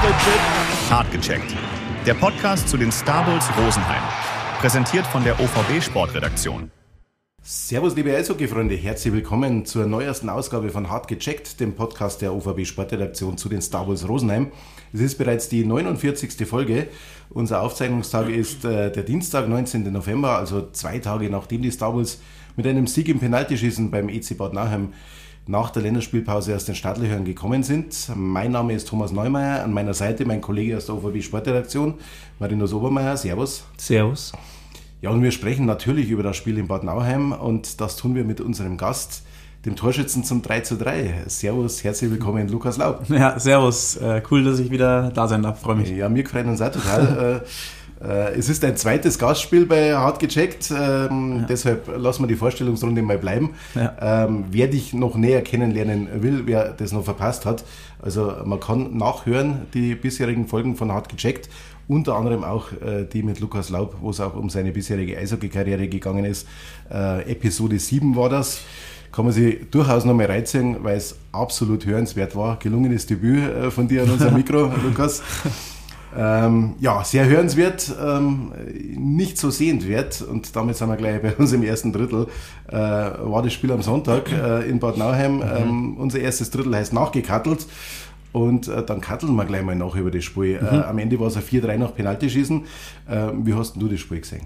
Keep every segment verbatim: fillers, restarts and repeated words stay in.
mit Hart gecheckt. Der Podcast zu den Star Bulls Rosenheim. Präsentiert von der O V B Sportredaktion. Servus liebe Eishockey-Freunde, herzlich willkommen zur neuesten Ausgabe von Hart gecheckt, dem Podcast der O V B Sportredaktion zu den Star Bulls Rosenheim. Es ist bereits die neunundvierzigste Folge. Unser Aufzeichnungstag ist äh, der Dienstag, neunzehnten November, also zwei Tage nachdem die Star Bulls mit einem Sieg im Penaltyschießen beim E C Bad Nauheim nach der Länderspielpause aus den Startlöchern gekommen sind. Mein Name ist Thomas Neumeier, an meiner Seite mein Kollege aus der O V B Sportredaktion, Marinus Obermeier. Servus. Servus. Ja, und wir sprechen natürlich über das Spiel in Bad Nauheim und das tun wir mit unserem Gast, dem Torschützen zum drei zu drei. Servus, herzlich willkommen, Lukas Laub. Ja, servus. Äh, cool, dass ich wieder da sein darf. Freue mich. Ja, mir gefällt uns auch total. äh, äh, es ist ein zweites Gastspiel bei Hart gecheckt, ähm, ja. Deshalb lassen wir die Vorstellungsrunde mal bleiben. Ja. Ähm, wer dich noch näher kennenlernen will, wer das noch verpasst hat, also man kann nachhören die bisherigen Folgen von Hart gecheckt. Unter anderem auch äh, die mit Lukas Laub, wo es auch um seine bisherige Eishockey-Karriere gegangen ist. Äh, Episode sieben war das. Kann man sich durchaus nochmal reinziehen, weil es absolut hörenswert war. Gelungenes Debüt äh, von dir an unserem Mikro, Lukas. Ähm, ja, sehr hörenswert, ähm, nicht so sehenswert. Und damit sind wir gleich bei uns im ersten Drittel. Äh, war das Spiel am Sonntag äh, in Bad Nauheim. Mhm. Ähm, unser erstes Drittel heißt nachgekattelt. Und äh, dann katteln wir gleich mal nach über das Spiel. Mhm. Äh, am Ende war es ein vier drei nach Penaltyschießen. Äh, wie hast du das Spiel gesehen?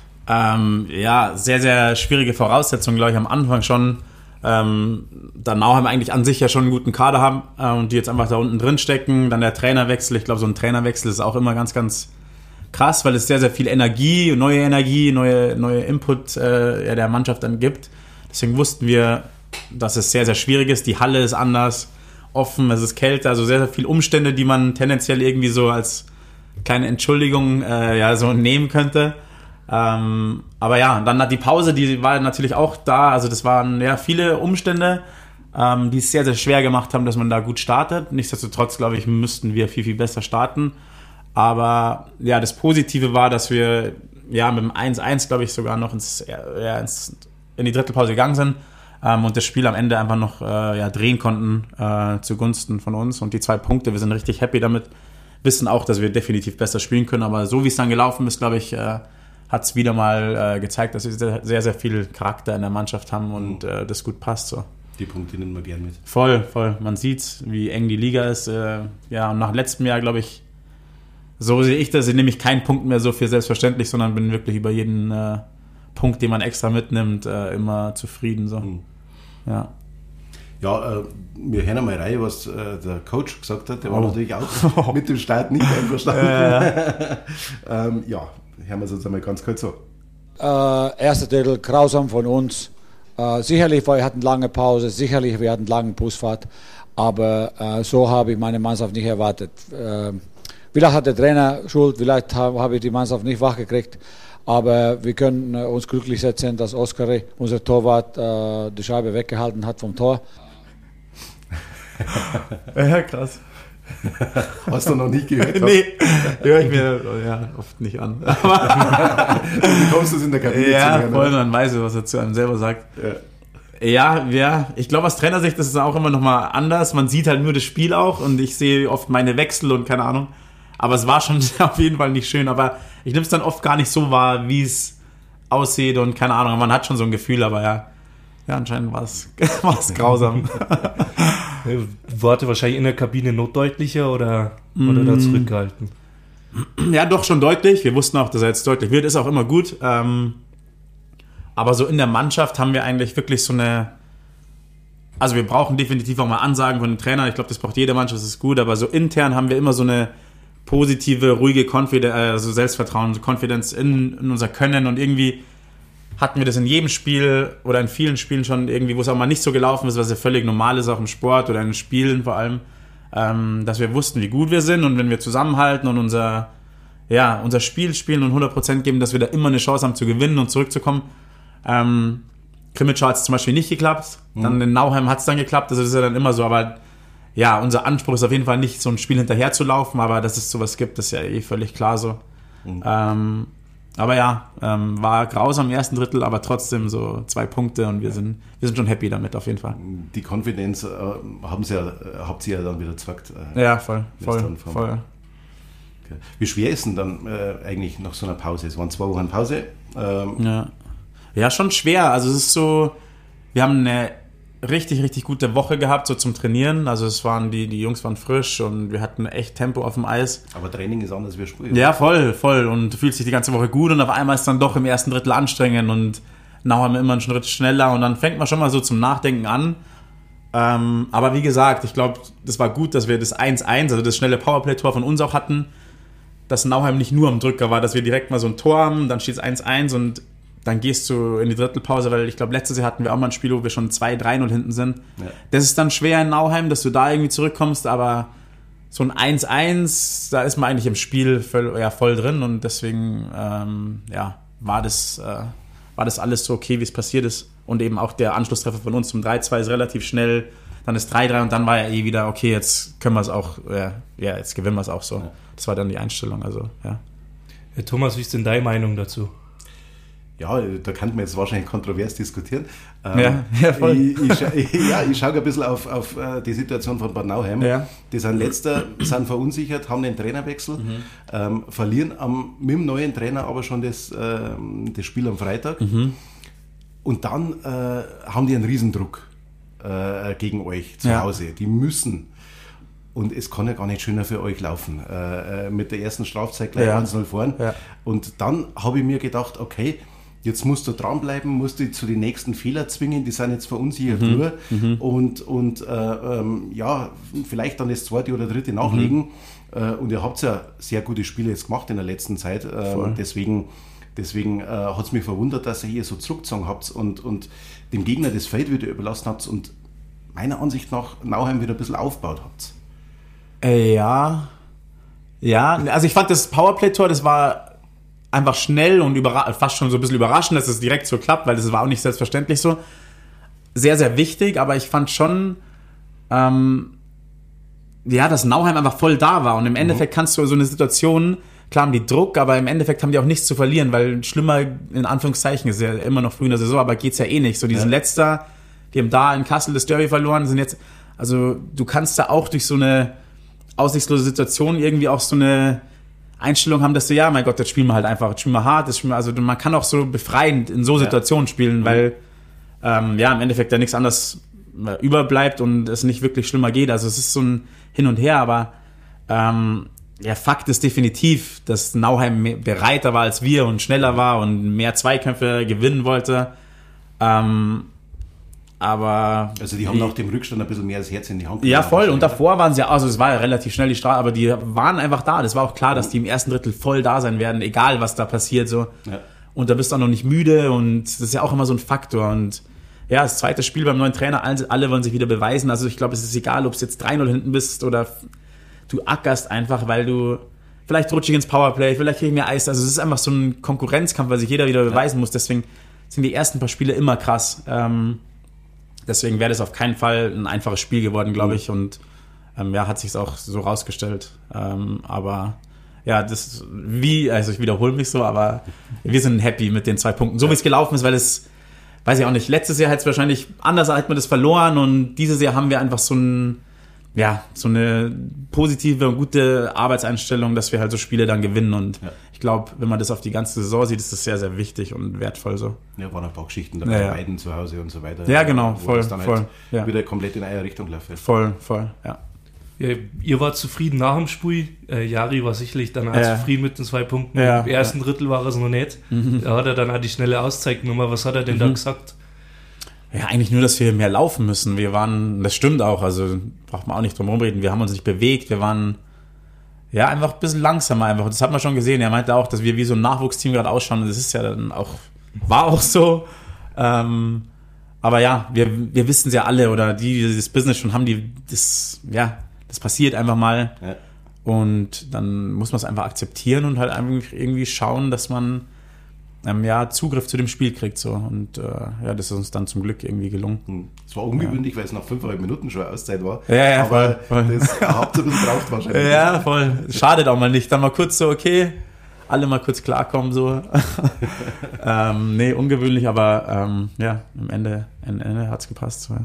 Ähm, ja, sehr, sehr schwierige Voraussetzungen, glaube ich, am Anfang schon. Ähm, da Nauheim eigentlich an sich ja schon einen guten Kader haben äh, und die jetzt einfach da unten drin stecken. Dann der Trainerwechsel. Ich glaube, so ein Trainerwechsel ist auch immer ganz, ganz krass, weil es sehr, sehr viel Energie, neue Energie, neue, neue Input äh, ja, der Mannschaft dann gibt. Deswegen wussten wir, dass es sehr, sehr schwierig ist. Die Halle ist anders. Offen, es ist kälter, also sehr, sehr viele Umstände, die man tendenziell irgendwie so als kleine Entschuldigung äh, ja, so nehmen könnte. Ähm, aber ja, dann hat die Pause, die war natürlich auch da, also das waren ja viele Umstände, ähm, die es sehr, sehr schwer gemacht haben, dass man da gut startet. Nichtsdestotrotz, glaube ich, müssten wir viel, viel besser starten. Aber ja, das Positive war, dass wir ja mit dem eins eins, glaube ich, sogar noch ins, ja, ins, in die Drittelpause gegangen sind. Ähm, und das Spiel am Ende einfach noch äh, ja, drehen konnten äh, zugunsten von uns. Und die zwei Punkte, wir sind richtig happy damit, wissen auch, dass wir definitiv besser spielen können. Aber so wie es dann gelaufen ist, glaube ich, äh, hat es wieder mal äh, gezeigt, dass wir sehr, sehr viel Charakter in der Mannschaft haben und äh, das gut passt. So. Die Punkte nehmen wir gern mit. Voll, voll. Man sieht, wie eng die Liga ist. Äh, ja, und nach letztem Jahr, glaube ich, so sehe ich das, nehme ich keinen Punkt mehr so für selbstverständlich, sondern bin wirklich über jeden äh, Punkt, den man extra mitnimmt, äh, immer zufrieden. So. Mhm. Ja, ja äh, wir hören mal rein, was äh, der Coach gesagt hat. Der war oh. natürlich auch mit dem Start nicht einverstanden. Äh. ähm, ja, hören wir es uns einmal ganz kurz so. Äh, erster Drittel, grausam von uns. Äh, sicherlich, wir hatten lange Pause, sicherlich, wir hatten lange Busfahrt, aber äh, so habe ich meine Mannschaft nicht erwartet. Äh, vielleicht hat der Trainer Schuld, vielleicht habe hab ich die Mannschaft nicht wachgekriegt. Aber wir können äh, uns glücklich schätzen, dass Oskar, unser Torwart, äh, die Scheibe weggehalten hat vom Tor. Ja, krass. Hast du noch nicht gehört? Nee, höre ich mir ja, oft nicht an. Wie kommst du es in der Kabine ja, zu hören? Voll, man weiß, was er zu einem selber sagt. Ja, ja, ja. Ich glaube, aus Trainersicht ist es auch immer nochmal anders. Man sieht halt nur das Spiel auch und ich sehe oft meine Wechsel und keine Ahnung. Aber es war schon auf jeden Fall nicht schön. Aber ich nehme es dann oft gar nicht so wahr, wie es aussieht und keine Ahnung. Man hat schon so ein Gefühl, aber ja, ja anscheinend war es grausam. Worte wahrscheinlich in der Kabine notdeutlicher oder, mm. oder da zurückgehalten? Ja, doch schon deutlich. Wir wussten auch, dass er jetzt deutlich wird. Ist auch immer gut. Ähm, aber so in der Mannschaft haben wir eigentlich wirklich so eine... Also wir brauchen definitiv auch mal Ansagen von den Trainern. Ich glaube, das braucht jede Mannschaft, das ist gut. Aber so intern haben wir immer so eine positive, ruhige Konfidenz, also Selbstvertrauen, Konfidenz in, in unser Können und irgendwie hatten wir das in jedem Spiel oder in vielen Spielen schon irgendwie, wo es auch mal nicht so gelaufen ist, was ja völlig normal ist, auch im Sport oder in den Spielen vor allem, ähm, dass wir wussten, wie gut wir sind und wenn wir zusammenhalten und unser, ja, unser Spiel spielen und hundert Prozent geben, dass wir da immer eine Chance haben zu gewinnen und zurückzukommen. Ähm, Krimitschau hat es zum Beispiel nicht geklappt, mhm. dann in Nauheim hat es dann geklappt, also das ist ja dann immer so, aber ja, unser Anspruch ist auf jeden Fall nicht, so ein Spiel hinterher zu laufen, aber dass es sowas gibt, ist ja eh völlig klar so. Mhm. Ähm, aber ja, ähm, war grausam im ersten Drittel, aber trotzdem so zwei Punkte und wir sind, wir sind schon happy damit auf jeden Fall. Die Confidence äh, haben sie ja, habt ihr ja dann wieder gezockt. Äh, ja, voll, voll, voll. Okay. Wie schwer ist denn dann äh, eigentlich nach so einer Pause? Es waren zwei Wochen Pause. Ähm, ja. ja, schon schwer. Also es ist so, wir haben eine richtig, richtig gute Woche gehabt, so zum Trainieren. Also es waren, die, die Jungs waren frisch und wir hatten echt Tempo auf dem Eis. Aber Training ist anders wie Spiel. Ja, voll, voll. Und du fühlst dich die ganze Woche gut und auf einmal ist es dann doch im ersten Drittel anstrengend und nachher haben wir immer einen Schritt schneller und dann fängt man schon mal so zum Nachdenken an. Ähm, aber wie gesagt, ich glaube, das war gut, dass wir das eins eins, also das schnelle Powerplay-Tor von uns auch hatten, dass Nauheim nicht nur am Drücker war, dass wir direkt mal so ein Tor haben, dann steht es eins eins und dann gehst du in die Drittelpause, weil ich glaube, letztes Jahr hatten wir auch mal ein Spiel, wo wir schon zwei drei null hinten sind. Ja. Das ist dann schwer in Nauheim, dass du da irgendwie zurückkommst, aber so ein eins eins, da ist man eigentlich im Spiel voll, ja, voll drin und deswegen ähm, ja, war, das, äh, war das alles so okay, wie es passiert ist. Und eben auch der Anschlusstreffer von uns zum drei zwei ist relativ schnell, dann ist drei drei und dann war ja eh wieder, okay, jetzt können wir es auch, ja, ja, jetzt gewinnen wir es auch so. Ja. Das war dann die Einstellung, also ja. Herr Thomas, wie ist denn deine Meinung dazu? Ja, da kann man jetzt wahrscheinlich kontrovers diskutieren. Ähm, ja, ja, voll. Ich, ich, scha- ich, ja, ich schaue ein bisschen auf, auf die Situation von Bad Nauheim. Ja. Die sind letzter, sind verunsichert, haben den Trainerwechsel, mhm. ähm, verlieren am, mit dem neuen Trainer aber schon das, ähm, das Spiel am Freitag. Mhm. Und dann äh, haben die einen Riesendruck äh, gegen euch zu ja. Hause. Die müssen. Und es kann ja gar nicht schöner für euch laufen. Äh, mit der ersten Strafzeit gleich ja. eins null vorn. Ja. Und dann habe ich mir gedacht, okay, jetzt musst du dranbleiben, musst du zu den nächsten Fehler zwingen, die sind jetzt verunsichert mhm. nur. Mhm. Und, und äh, ähm, ja, vielleicht dann das zweite oder dritte nachlegen. Mhm. Äh, und ihr habt ja sehr gute Spiele jetzt gemacht in der letzten Zeit. Äh, deswegen deswegen äh, hat es mich verwundert, dass ihr hier so zurückgezogen habt und, und dem Gegner das Feld wieder überlassen habt und meiner Ansicht nach Nauheim wieder ein bisschen aufgebaut habt. Äh, ja, ja, also ich fand das Powerplay-Tor, das war einfach schnell und überra- fast schon so ein bisschen überraschend, dass es direkt so klappt, weil das war auch nicht selbstverständlich so. Sehr, sehr wichtig, aber ich fand schon, ähm, ja, dass Nauheim einfach voll da war und im Endeffekt mhm. kannst du so eine Situation, klar haben die Druck, aber im Endeffekt haben die auch nichts zu verlieren, weil schlimmer, in Anführungszeichen, ist ja immer noch früh in der Saison, aber geht's ja eh nicht. So diesen ja. letzter, die haben da in Kassel das Derby verloren, sind jetzt, also du kannst da auch durch so eine aussichtslose Situation irgendwie auch so eine Einstellung haben, dass du, ja, mein Gott, jetzt spielen wir halt einfach, jetzt spielen wir hart, jetzt spielen wir, also man kann auch so befreiend in so Situationen ja. spielen, weil ähm, ja, im Endeffekt ja nichts anderes überbleibt und es nicht wirklich schlimmer geht. Also es ist so ein Hin und Her, aber ähm, ja, Fakt ist definitiv, dass Nauheim bereiter war als wir und schneller war und mehr Zweikämpfe gewinnen wollte. Ähm, aber also die haben nach dem Rückstand ein bisschen mehr das Herz in die Hand. Ja, voll. Und davor waren sie, also es war ja relativ schnell die Straße, aber die waren einfach da. Das war auch klar, dass die im ersten Drittel voll da sein werden, egal was da passiert. So. Ja. Und da bist du auch noch nicht müde und das ist ja auch immer so ein Faktor. Und ja, das zweite Spiel beim neuen Trainer, alle wollen sich wieder beweisen. Also ich glaube, es ist egal, ob es jetzt drei null hinten bist oder du ackerst einfach, weil du vielleicht rutsche ich ins Powerplay, vielleicht kriege ich mehr Eis. Also es ist einfach so ein Konkurrenzkampf, weil sich jeder wieder beweisen ja. muss. Deswegen sind die ersten paar Spiele immer krass. Ähm, Deswegen wäre das auf keinen Fall ein einfaches Spiel geworden, glaube ich. Und ähm, ja, hat sich es auch so rausgestellt. Ähm, aber ja, das wie, also ich wiederhole mich so, aber wir sind happy mit den zwei Punkten. So wie es gelaufen ist, weil es, weiß ich auch nicht, letztes Jahr hätte es wahrscheinlich anders, hätte man das verloren und dieses Jahr haben wir einfach so ein, ja, so eine positive und gute Arbeitseinstellung, dass wir halt so Spiele dann gewinnen und ja. ich glaube, wenn man das auf die ganze Saison sieht, ist das sehr, sehr wichtig und wertvoll so. Ja, waren ein paar Geschichten dabei, ja, ja. beiden zu Hause und so weiter. Ja, genau, wo voll, das dann voll. Halt ja. wieder komplett in eine Richtung läuft. Voll, voll, ja. ja. Ihr wart zufrieden nach dem Spiel. Äh, Jari war sicherlich dann auch ja. zufrieden mit den zwei Punkten. Ja, Im ersten ja. Drittel war er es noch nicht. Mhm. Da hat er dann auch die schnelle Auszeit genommen. Was hat er denn mhm. da gesagt? Ja, eigentlich nur, dass wir mehr laufen müssen. Wir waren, das stimmt auch, also braucht man auch nicht drum rumreden, wir haben uns nicht bewegt, wir waren ja einfach ein bisschen langsamer einfach. Das hat man schon gesehen. Er meinte auch, dass wir wie so ein Nachwuchsteam gerade ausschauen und das ist ja dann auch, war auch so. Ähm, aber ja, wir, wir wissen es ja alle oder die, die das Business schon haben, die, das, ja, das passiert einfach mal. Ja. Und dann muss man es einfach akzeptieren und halt einfach irgendwie schauen, dass man Ähm, ja, Zugriff zu dem Spiel kriegt so und äh, ja, das ist uns dann zum Glück irgendwie gelungen. Es war ungewöhnlich, ja. weil es nach fünfeinhalb Minuten schon Auszeit war. Ja, ja, aber voll, voll. das habt ihr ein bisschen braucht wahrscheinlich. Ja, voll. Schadet auch mal nicht. Dann mal kurz so, okay, alle mal kurz klarkommen, so. ähm, nee, ungewöhnlich, aber ähm, ja, am Ende, am Ende hat es gepasst. So, ja.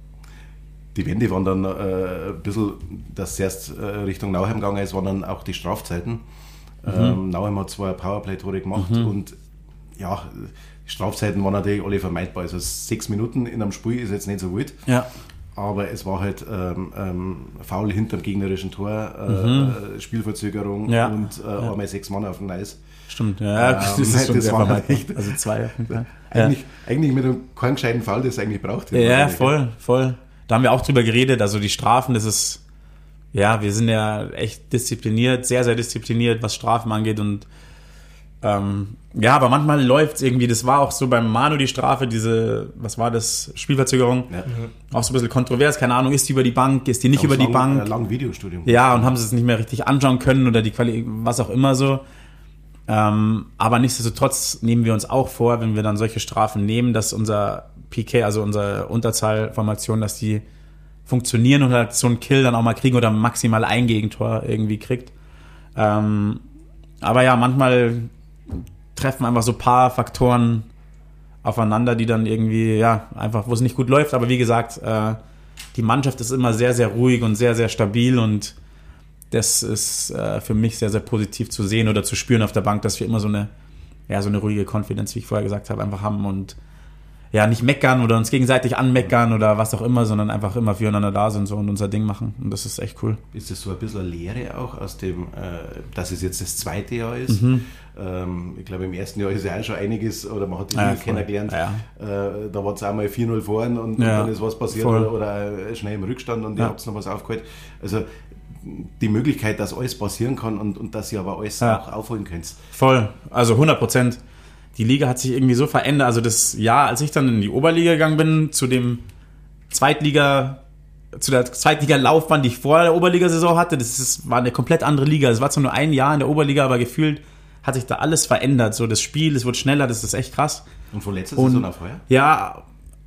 Die Wende waren dann äh, ein bisschen, dass es erst äh, Richtung Nauheim gegangen ist, waren dann auch die Strafzeiten. Mhm. Ähm, Nauheim hat zwei Powerplay-Tore gemacht mhm. und ja, die Strafzeiten waren natürlich alle vermeidbar. Also sechs Minuten in einem Spiel ist jetzt nicht so wild. Ja. Aber es war halt ähm, ähm, Foul hinterm gegnerischen Tor, äh, Mhm. Spielverzögerung Ja. und äh, Ja. einmal sechs Mann auf dem Eis. Stimmt, ja, Ähm, das ist schon das sehr war vermeidbar. echt- Also zwei auf jeden Fall. Eigentlich, Ja. eigentlich mit einem keinen gescheiten Foul, das es eigentlich braucht. Ja, voll, voll. Da haben wir auch drüber geredet, also die Strafen, das ist, ja, wir sind ja echt diszipliniert, sehr, sehr diszipliniert, was Strafen angeht und ähm, ja, aber manchmal läuft es irgendwie, das war auch so beim Manu die Strafe, diese, was war das, Spielverzögerung, Ja. auch so ein bisschen kontrovers, keine Ahnung, ist die über die Bank, ist die nicht über die lang, Bank? Ein langes Videostudium. Ja, und haben sie es nicht mehr richtig anschauen können oder die Quali, was auch immer so. Ähm, aber nichtsdestotrotz nehmen wir uns auch vor, wenn wir dann solche Strafen nehmen, dass unser P K, also unsere Unterzahlformation, dass die funktionieren und halt so einen Kill dann auch mal kriegen oder maximal ein Gegentor irgendwie kriegt. Ähm, aber ja, manchmal treffen einfach so ein paar Faktoren aufeinander, die dann irgendwie, ja, einfach, wo es nicht gut läuft. Aber wie gesagt, äh, die Mannschaft ist immer sehr, sehr ruhig und sehr, sehr stabil und das ist äh, für mich sehr, sehr positiv zu sehen oder zu spüren auf der Bank, dass wir immer so eine, ja, so eine ruhige Confidence, wie ich vorher gesagt habe, einfach haben und ja, nicht meckern oder uns gegenseitig anmeckern oder was auch immer, sondern einfach immer füreinander da sind so und unser Ding machen. Und das ist echt cool. Ist das so ein bisschen eine Lehre auch aus dem, äh, dass es jetzt das zweite Jahr ist? Mhm. Ähm, ich glaube, im ersten Jahr ist ja auch schon einiges, oder man hat die Ja, Dinge voll. kennengelernt. Ja. Äh, da war es einmal vier null vorn und, Ja, und dann ist was passiert voll. oder, oder schnell im Rückstand und Ja. ihr habt noch was aufgeholt. Also die Möglichkeit, dass alles passieren kann und, und dass ihr aber alles Ja. auch aufholen könnt. Voll, also hundert Prozent. Die Liga hat sich irgendwie so verändert. Also das Jahr, als ich dann in die Oberliga gegangen bin, zu dem Zweitliga, zu der Zweitliga-Laufbahn, die ich vor der Oberligasaison hatte, das ist, war eine komplett andere Liga. Es war zwar nur ein Jahr in der Oberliga, aber gefühlt hat sich da alles verändert. So das Spiel, es wird schneller, das ist echt krass. Und von letzter Und- Saison auf heuer? Ja,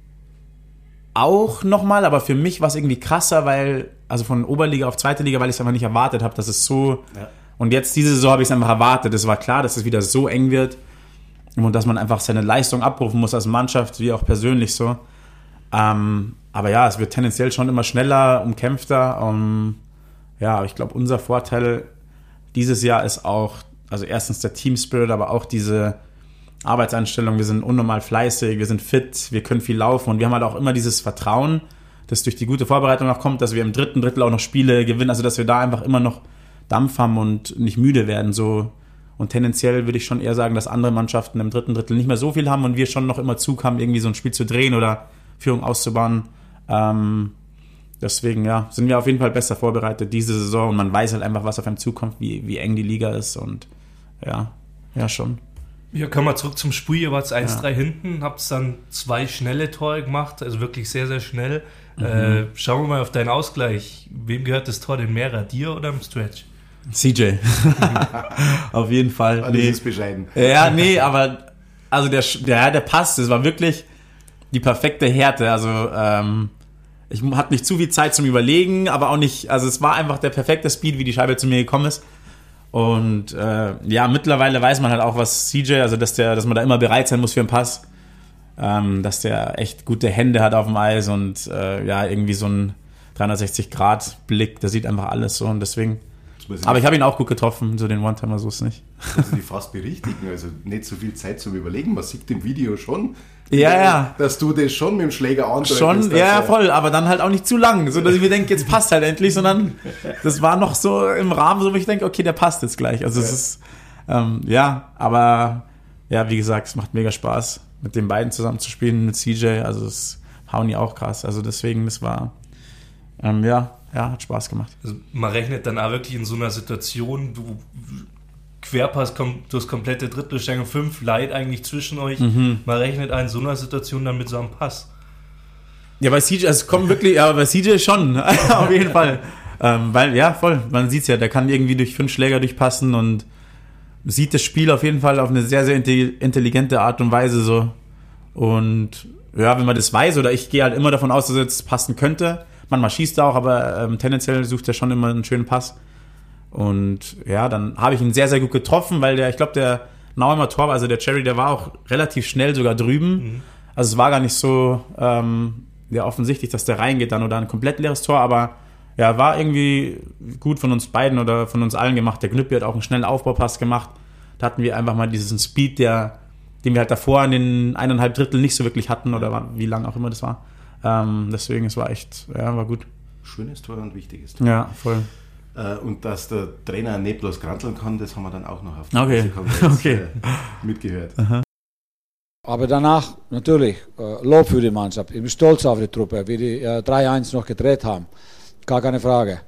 auch nochmal, aber für mich war es irgendwie krasser, weil, also von Oberliga auf Zweite Liga, weil ich es einfach nicht erwartet habe, dass es so, Ja. und jetzt diese Saison habe ich es einfach erwartet. Es war klar, dass es wieder so eng wird und dass man einfach seine Leistung abrufen muss als Mannschaft, wie auch persönlich so. Ähm, aber ja, es wird tendenziell schon immer schneller, umkämpfter. Um, ja, aber ich glaube, unser Vorteil dieses Jahr ist auch, also erstens der Team Spirit, aber auch diese Arbeitseinstellung. Wir sind unnormal fleißig, wir sind fit, wir können viel laufen und wir haben halt auch immer dieses Vertrauen, das durch die gute Vorbereitung noch kommt, dass wir im dritten Drittel auch noch Spiele gewinnen, also dass wir da einfach immer noch Dampf haben und nicht müde werden. So. Und tendenziell würde ich schon eher sagen, dass andere Mannschaften im dritten Drittel nicht mehr so viel haben und wir schon noch immer Zug haben, irgendwie so ein Spiel zu drehen oder Führung auszubauen. Ähm, deswegen, ja, sind wir auf jeden Fall besser vorbereitet diese Saison und man weiß halt einfach, was auf einem zukommt, wie, wie eng die Liga ist und ja, ja schon. Ja, kommen wir zurück zum Spiel. Ihr wart eins drei Ja. hinten, habt dann zwei schnelle Tore gemacht, also wirklich sehr, sehr schnell. Mhm. Äh, schauen wir mal auf deinen Ausgleich. Wem gehört das Tor denn mehr, dir oder im Stretch? C J. Auf jeden Fall. Ah, das ist bescheiden. Ja, nee, aber also der, der, der Pass, das war wirklich die perfekte Härte. Also ähm, ich hatte nicht zu viel Zeit zum Überlegen, aber auch nicht, also es war einfach der perfekte Speed, wie die Scheibe zu mir gekommen ist. Und äh, ja, mittlerweile weiß man halt auch, was C J, also dass der, dass man da immer bereit sein muss für einen Pass, ähm, dass der echt gute Hände hat auf dem Eis und äh, ja, irgendwie so ein dreihundertsechzig Grad Blick, der sieht einfach alles so und deswegen. Aber ich habe ihn auch gut getroffen, so den One-Timer, so ist es nicht. Also die fast berichtigen, also nicht so viel Zeit zum Überlegen. Man sieht im Video schon, Ja, ja. dass du das schon mit dem Schläger andrückst. Schon, dass ja, er- voll, aber dann halt auch nicht zu lang, so dass ich mir denke, jetzt passt halt endlich, sondern das war noch so im Rahmen, so wo ich denke, okay, der passt jetzt gleich. Also es Ja. ist, ähm, ja, aber ja, wie gesagt, es macht mega Spaß, mit den beiden zusammen zu spielen, mit C J, also es hauen die auch krass, also deswegen, das war, ähm, ja, ja, hat Spaß gemacht. Also man rechnet dann auch wirklich in so einer Situation, du Querpass kommt durchs komplette Drittelstange, fünf Leid eigentlich zwischen euch. Mhm. Man rechnet auch in so einer Situation dann mit so einem Pass. Ja, bei C J, also es kommt wirklich, ja, bei C J schon, auf jeden Fall. Ähm, weil, ja, voll, man sieht's ja, der kann irgendwie durch fünf Schläger durchpassen und sieht das Spiel auf jeden Fall auf eine sehr, sehr intelligente Art und Weise so. Und ja, wenn man das weiß, oder ich gehe halt immer davon aus, dass es jetzt passen könnte. Manchmal schießt er auch, aber ähm, tendenziell sucht er schon immer einen schönen Pass. Und ja, dann habe ich ihn sehr, sehr gut getroffen, weil der, ich glaube, der Nauheimer Tor, also der Cherry, der war auch relativ schnell sogar drüben. Mhm. Also es war gar nicht so ähm, ja, offensichtlich, dass der reingeht dann oder ein komplett leeres Tor, aber ja, war irgendwie gut von uns beiden oder von uns allen gemacht. Der Gnüppi hat auch einen schnellen Aufbaupass gemacht. Da hatten wir einfach mal diesen Speed, der, den wir halt davor in den eineinhalb Drittel nicht so wirklich hatten oder war, wie lang auch immer das war. Ähm, deswegen, es war echt, ja, war gut. Schönes Tor und wichtiges Tor. Ja, voll. Äh, und dass der Trainer nicht bloß granteln kann, das haben wir dann auch noch auf okay. okay. äh, mitgehört. Aha. Aber danach natürlich äh, Lob für die Mannschaft. Ich bin stolz auf die Truppe, wie die äh, drei eins noch gedreht haben. Gar keine Frage.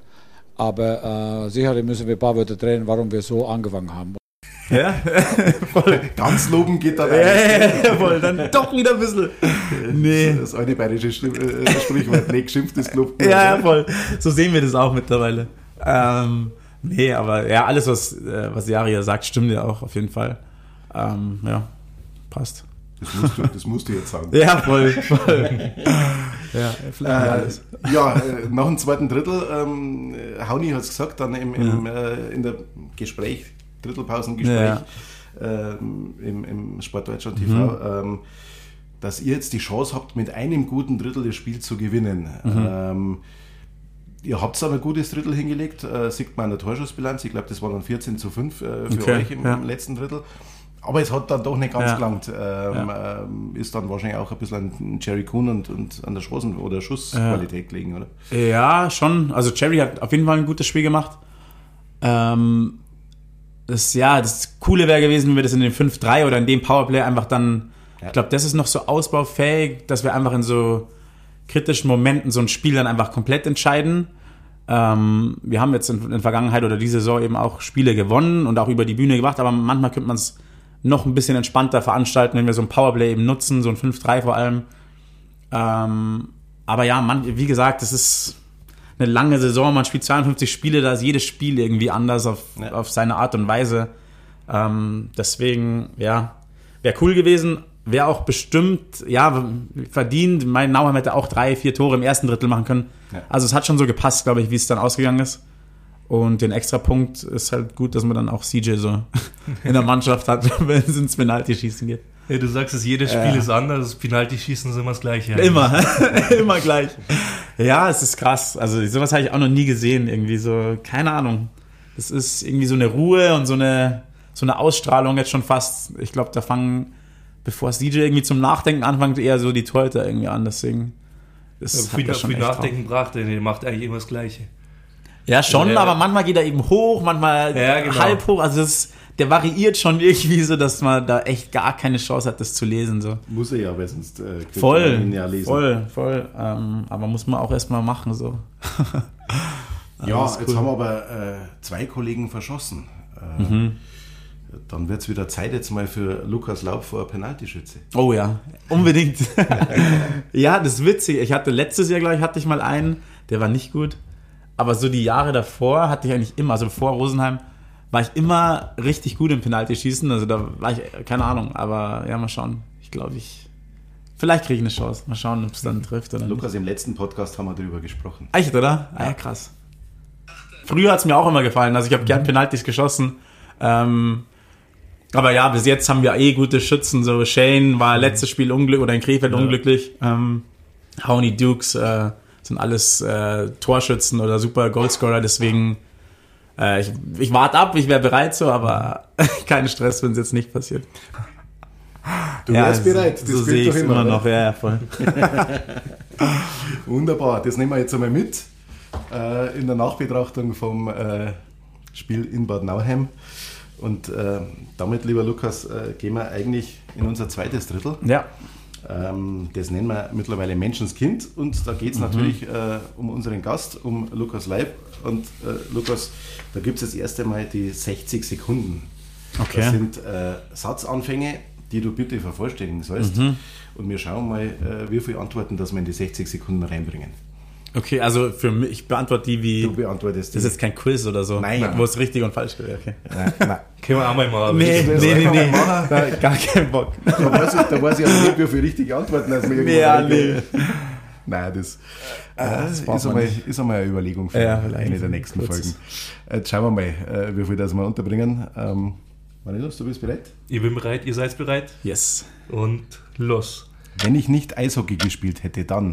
Aber äh, sicherlich müssen wir ein paar Wörter drehen, warum wir so angefangen haben. Ja, voll. Ganz loben geht dann ja, ja, ja, voll. Dann doch wieder ein bisschen. Nee. Das alte bayerische Sprichwort, nicht geschimpft ist gelobt. Ja, ja, voll. So sehen wir das auch mittlerweile. Ähm, nee, aber ja, alles, was, was Jaria sagt, stimmt ja auch auf jeden Fall. Ähm, ja, passt. Das musst du, das musst du jetzt sagen. Ja, voll, voll. Ja, vielleicht äh, alles. Ja, äh, nach dem zweiten Drittel, ähm, Hauni hat es gesagt, dann im, im, ja. äh, in der Gespräch, Drittelpausengespräch ja. ähm, im, im Sportdeutschland T V, mhm. ähm, dass ihr jetzt die Chance habt, mit einem guten Drittel das Spiel zu gewinnen. Mhm. Ähm, ihr habt aber ein gutes Drittel hingelegt, äh, sieht man an der Torschussbilanz, ich glaube, das war dann vierzehn zu fünf äh, für okay. euch im, ja. im letzten Drittel. Aber es hat dann doch nicht ganz ja. gelangt. Ähm, ja. ähm, ist dann wahrscheinlich auch ein bisschen an Jerry Kuhn und, und an der Chancen- oder Schussqualität ja. gelegen, oder? Ja, schon. Also Jerry hat auf jeden Fall ein gutes Spiel gemacht. Ähm, das, ja, das Coole wäre gewesen, wenn wir das in den fünf drei oder in dem Powerplay einfach dann, ja. ich glaube, das ist noch so ausbaufähig, dass wir einfach in so kritischen Momenten so ein Spiel dann einfach komplett entscheiden. Ähm, wir haben jetzt in, in der Vergangenheit oder diese Saison eben auch Spiele gewonnen und auch über die Bühne gebracht, aber manchmal könnte man es noch ein bisschen entspannter veranstalten, wenn wir so ein Powerplay eben nutzen, so ein fünf drei vor allem. Ähm, aber ja, man, wie gesagt, das ist eine lange Saison, man spielt zweiundfünfzig Spiele, da ist jedes Spiel irgendwie anders auf, ja. auf seine Art und Weise. Ähm, deswegen, ja, wäre cool gewesen, wäre auch bestimmt, ja, verdient. Mein Nauheim hätte auch drei, vier Tore im ersten Drittel machen können. Ja. Also es hat schon so gepasst, glaube ich, wie es dann ausgegangen ist. Und den Extrapunkt ist halt gut, dass man dann auch C J so in der Mannschaft hat, wenn es ins Penalty-Schießen geht. Ja, du sagst es, jedes Spiel ja. ist anders, das Penalty-Schießen ist immer das Gleiche. Immer, immer gleich. Ja, es ist krass. Also sowas habe ich auch noch nie gesehen. Irgendwie so, keine Ahnung. Das ist irgendwie so eine Ruhe und so eine, so eine Ausstrahlung jetzt schon fast. Ich glaube, da fangen, bevor C J irgendwie zum Nachdenken anfängt, eher so die Torhüter irgendwie an. Deswegen ist ja, viel Nachdenken braucht er, der macht eigentlich immer das Gleiche. Ja, schon, ja, aber manchmal geht er eben hoch, manchmal ja, genau. halb hoch. Also das, der variiert schon irgendwie so, dass man da echt gar keine Chance hat, das zu lesen. So. Muss er ja, weil sonst äh, voll, man ihn ja lesen. Voll, voll. Ähm, aber muss man auch erstmal machen. So. Ja, jetzt cool. haben wir aber äh, zwei Kollegen verschossen. Äh, mhm. Dann wird es wieder Zeit jetzt mal für Lukas Laub vor Penaltyschütze. Oh ja, unbedingt. Ja, das ist witzig. Ich hatte letztes Jahr, glaube ich, hatte ich mal einen, der war nicht gut. Aber so die Jahre davor hatte ich eigentlich immer, also vor Rosenheim, war ich immer richtig gut im Penaltyschießen. Also da war ich, keine Ahnung, aber ja, mal schauen. Ich glaube, ich, vielleicht kriege ich eine Chance. Mal schauen, ob es dann trifft oder Lukas, nicht. Im letzten Podcast haben wir darüber gesprochen. Echt, oder? Ah ja, krass. Früher hat es mir auch immer gefallen. Also ich habe gern Penaltys geschossen. Ähm, aber ja, bis jetzt haben wir eh gute Schützen. So Shane war letztes Spiel unglücklich oder in Krefeld ja. unglücklich. Ähm, Hauni Dukes, äh, sind alles äh, Torschützen oder super Goalscorer, deswegen äh, ich, ich warte ab, ich wäre bereit so, aber kein Stress, wenn es jetzt nicht passiert. Du wärst ja, bereit, das so sehe ich es immer, immer noch, ja, ja, voll. Wunderbar, das nehmen wir jetzt einmal mit äh, in der Nachbetrachtung vom äh, Spiel in Bad Nauheim. Und äh, damit, lieber Lukas, äh, gehen wir eigentlich in unser zweites Drittel. Ja. Ähm, das nennen wir mittlerweile Menschenskind und da geht es mhm. natürlich äh, um unseren Gast, um Lukas Leib. Und äh, Lukas, da gibt es das erste Mal die sechzig Sekunden. Okay. Das sind äh, Satzanfänge, die du bitte vervollständigen sollst. Mhm. Und wir schauen mal, äh, wie viele Antworten dass wir in die sechzig Sekunden reinbringen. Okay, also für mich, ich beantworte die wie... Du beantwortest die. Das ist jetzt kein Quiz oder so, nein, wo es richtig und falsch geht. Okay. Nein, nein. Können wir auch mal machen. Nee, nee, nee, nee. Nein, gar keinen Bock. Da weiß ich, da weiß ich auch nicht, wie viele richtige Antworten als wir ja, nee. Nein, das, äh, das äh, ist, einmal, ist einmal eine Überlegung für ja, eine der nächsten Folgen. Jetzt schauen wir mal, äh, wie viel das wir unterbringen. Ähm, Marinos, du bist bereit? Ich bin bereit, ihr seid bereit? Yes. Und los. Wenn ich nicht Eishockey gespielt hätte, dann?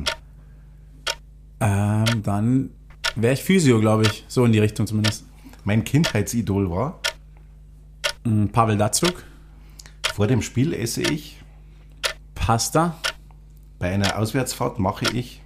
Ähm, dann wäre ich Physio, glaube ich. So in die Richtung zumindest. Mein Kindheitsidol war? Pavel Datsyuk. Vor dem Spiel esse ich? Pasta. Bei einer Auswärtsfahrt mache ich?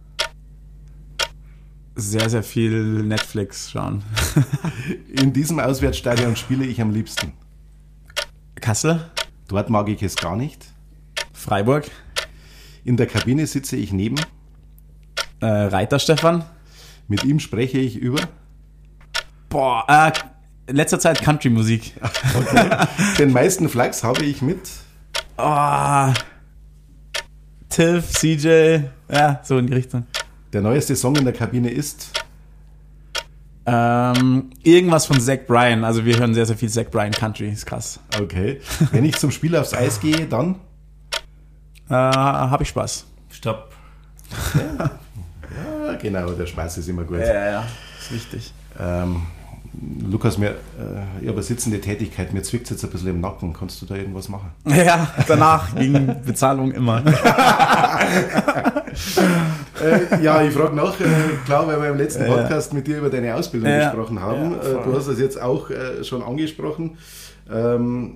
Sehr, sehr viel Netflix schauen. In diesem Auswärtsstadion spiele ich am liebsten? Kassel. Dort mag ich es gar nicht. Freiburg. In der Kabine sitze ich neben? Äh, Reiter Stefan. Mit ihm spreche ich über? Boah, äh, in letzter Zeit Country-Musik. Okay. Den meisten Flachs habe ich mit? Oh, Tiff, C J, ja, so in die Richtung. Der neueste Song in der Kabine ist? Ähm, irgendwas von Zach Bryan. Also wir hören sehr, sehr viel Zach Bryan Country. Ist krass. Okay. Wenn ich zum Spiel aufs Eis gehe, dann? Äh, habe ich Spaß. Stopp. Ja. Ja, genau, der Spaß ist immer gut. Ja, ja, ist wichtig. Ähm, Lukas, mir, äh, ich habe eine sitzende Tätigkeit, mir zwickt es jetzt ein bisschen im Nacken. Kannst du da irgendwas machen? Ja, danach ging Bezahlung immer. äh, ja, ich frage nach, äh, klar, weil wir im letzten Podcast ja. mit dir über deine Ausbildung ja. gesprochen haben. Ja, äh, du hast das jetzt auch äh, schon angesprochen. Ähm,